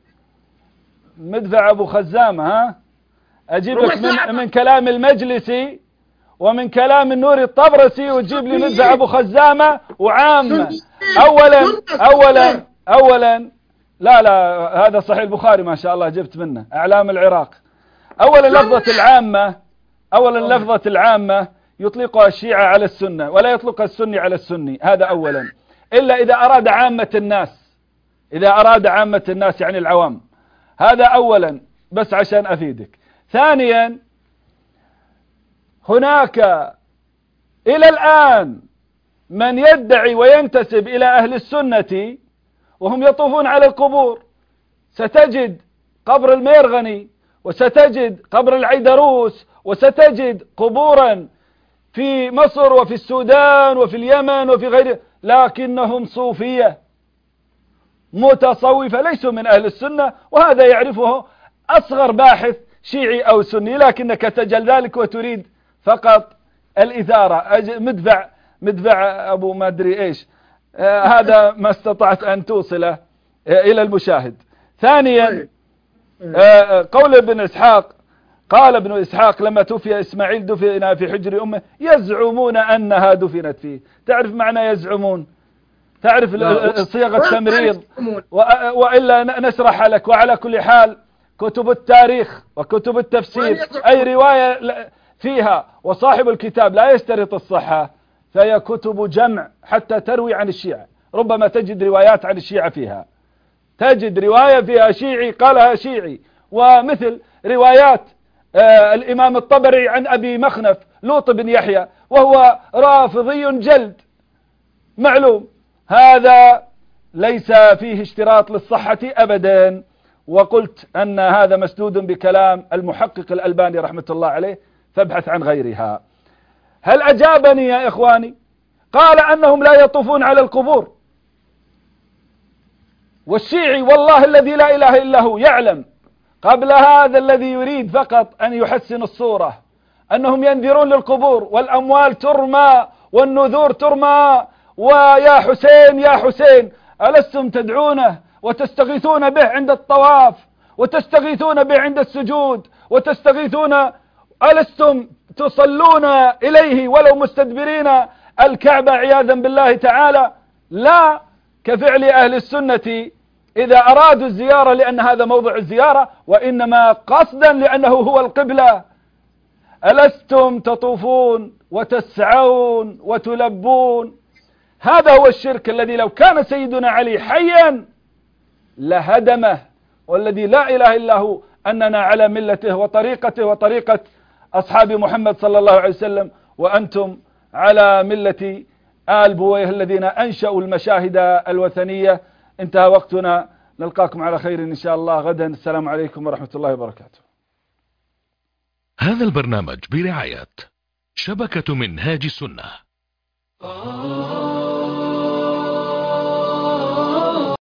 مدفع أبو خزامة، ها أجيبك من كلام المجلسي ومن كلام النوري الطبرسي وتجيب لي مدفع أبو خزامة وعامة. أولا لا هذا صحيح البخاري ما شاء الله جبت منه أعلام العراق. أولا لفظة العامة يطلقها الشيعة على السنة ولا يطلقها السني على السني، هذا أولا، إلا إذا أراد عامة الناس يعني العوام. هذا أولا بس عشان أفيدك. ثانيا، هناك إلى الآن من يدعي وينتسب إلى أهل السنة وهم يطوفون على القبور. ستجد قبر الميرغني، وستجد قبر العيدروس، وستجد قبورا في مصر وفي السودان وفي اليمن وفي غيره، لكنهم صوفية متصوفة ليسوا من أهل السنة، وهذا يعرفه أصغر باحث شيعي أو سني، لكنك تجل ذلك وتريد فقط الإثارة. مدفع أبو ما أدري إيش، هذا ما استطعت أن توصله إلى المشاهد. ثانيا، قول قال ابن إسحاق لما توفي إسماعيل دفن في حجر أمه، يزعمون أنها دفنت فيه. تعرف معنى يزعمون؟ تعرف صيغة التمريض؟ وإلا نشرح لك. وعلى كل حال كتب التاريخ وكتب التفسير أي رواية فيها وصاحب الكتاب لا يشترط الصحة، فهي كتب جمع حتى تروي عن الشيعة. ربما تجد روايات عن الشيعة فيها، تجد رواية فيها شيعي قالها شيعي، ومثل روايات الإمام الطبري عن أبي مخنف لوط بن يحيى وهو رافضي جلد معلوم. هذا ليس فيه اشتراط للصحة أبدا. وقلت أن هذا مسدود بكلام المحقق الألباني رحمة الله عليه، فابحث عن غيرها. هل أجابني يا إخواني؟ قال أنهم لا يطوفون على القبور. والشيعي والله الذي لا إله إلا هو يعلم قبل هذا الذي يريد فقط أن يحسن الصورة أنهم ينذرون للقبور والأموال ترمى والنذور ترمى، ويا حسين يا حسين ألستم تدعونه وتستغيثون به عند الطواف وتستغيثون به عند السجود وتستغيثون، ألستم تصلون إليه ولو مستدبرين الكعبة عياذا بالله تعالى؟ لا، كفعل أهل السنة إذا أرادوا الزيارة لأن هذا موضع الزيارة، وإنما قصدا لأنه هو القبلة. ألستم تطوفون وتسعون وتلبون؟ هذا هو الشرك الذي لو كان سيدنا علي حيا لهدمه، والذي لا إله إلا هو أننا على ملته وطريقته وطريقة أصحاب محمد صلى الله عليه وسلم، وأنتم على ملة آل بويه الذين أنشأوا المشاهد الوثنية. انتهى وقتنا، نلقاكم على خير إن شاء الله غدا. السلام عليكم ورحمة الله وبركاته. هذا البرنامج برعاية شبكة منهاج السنة.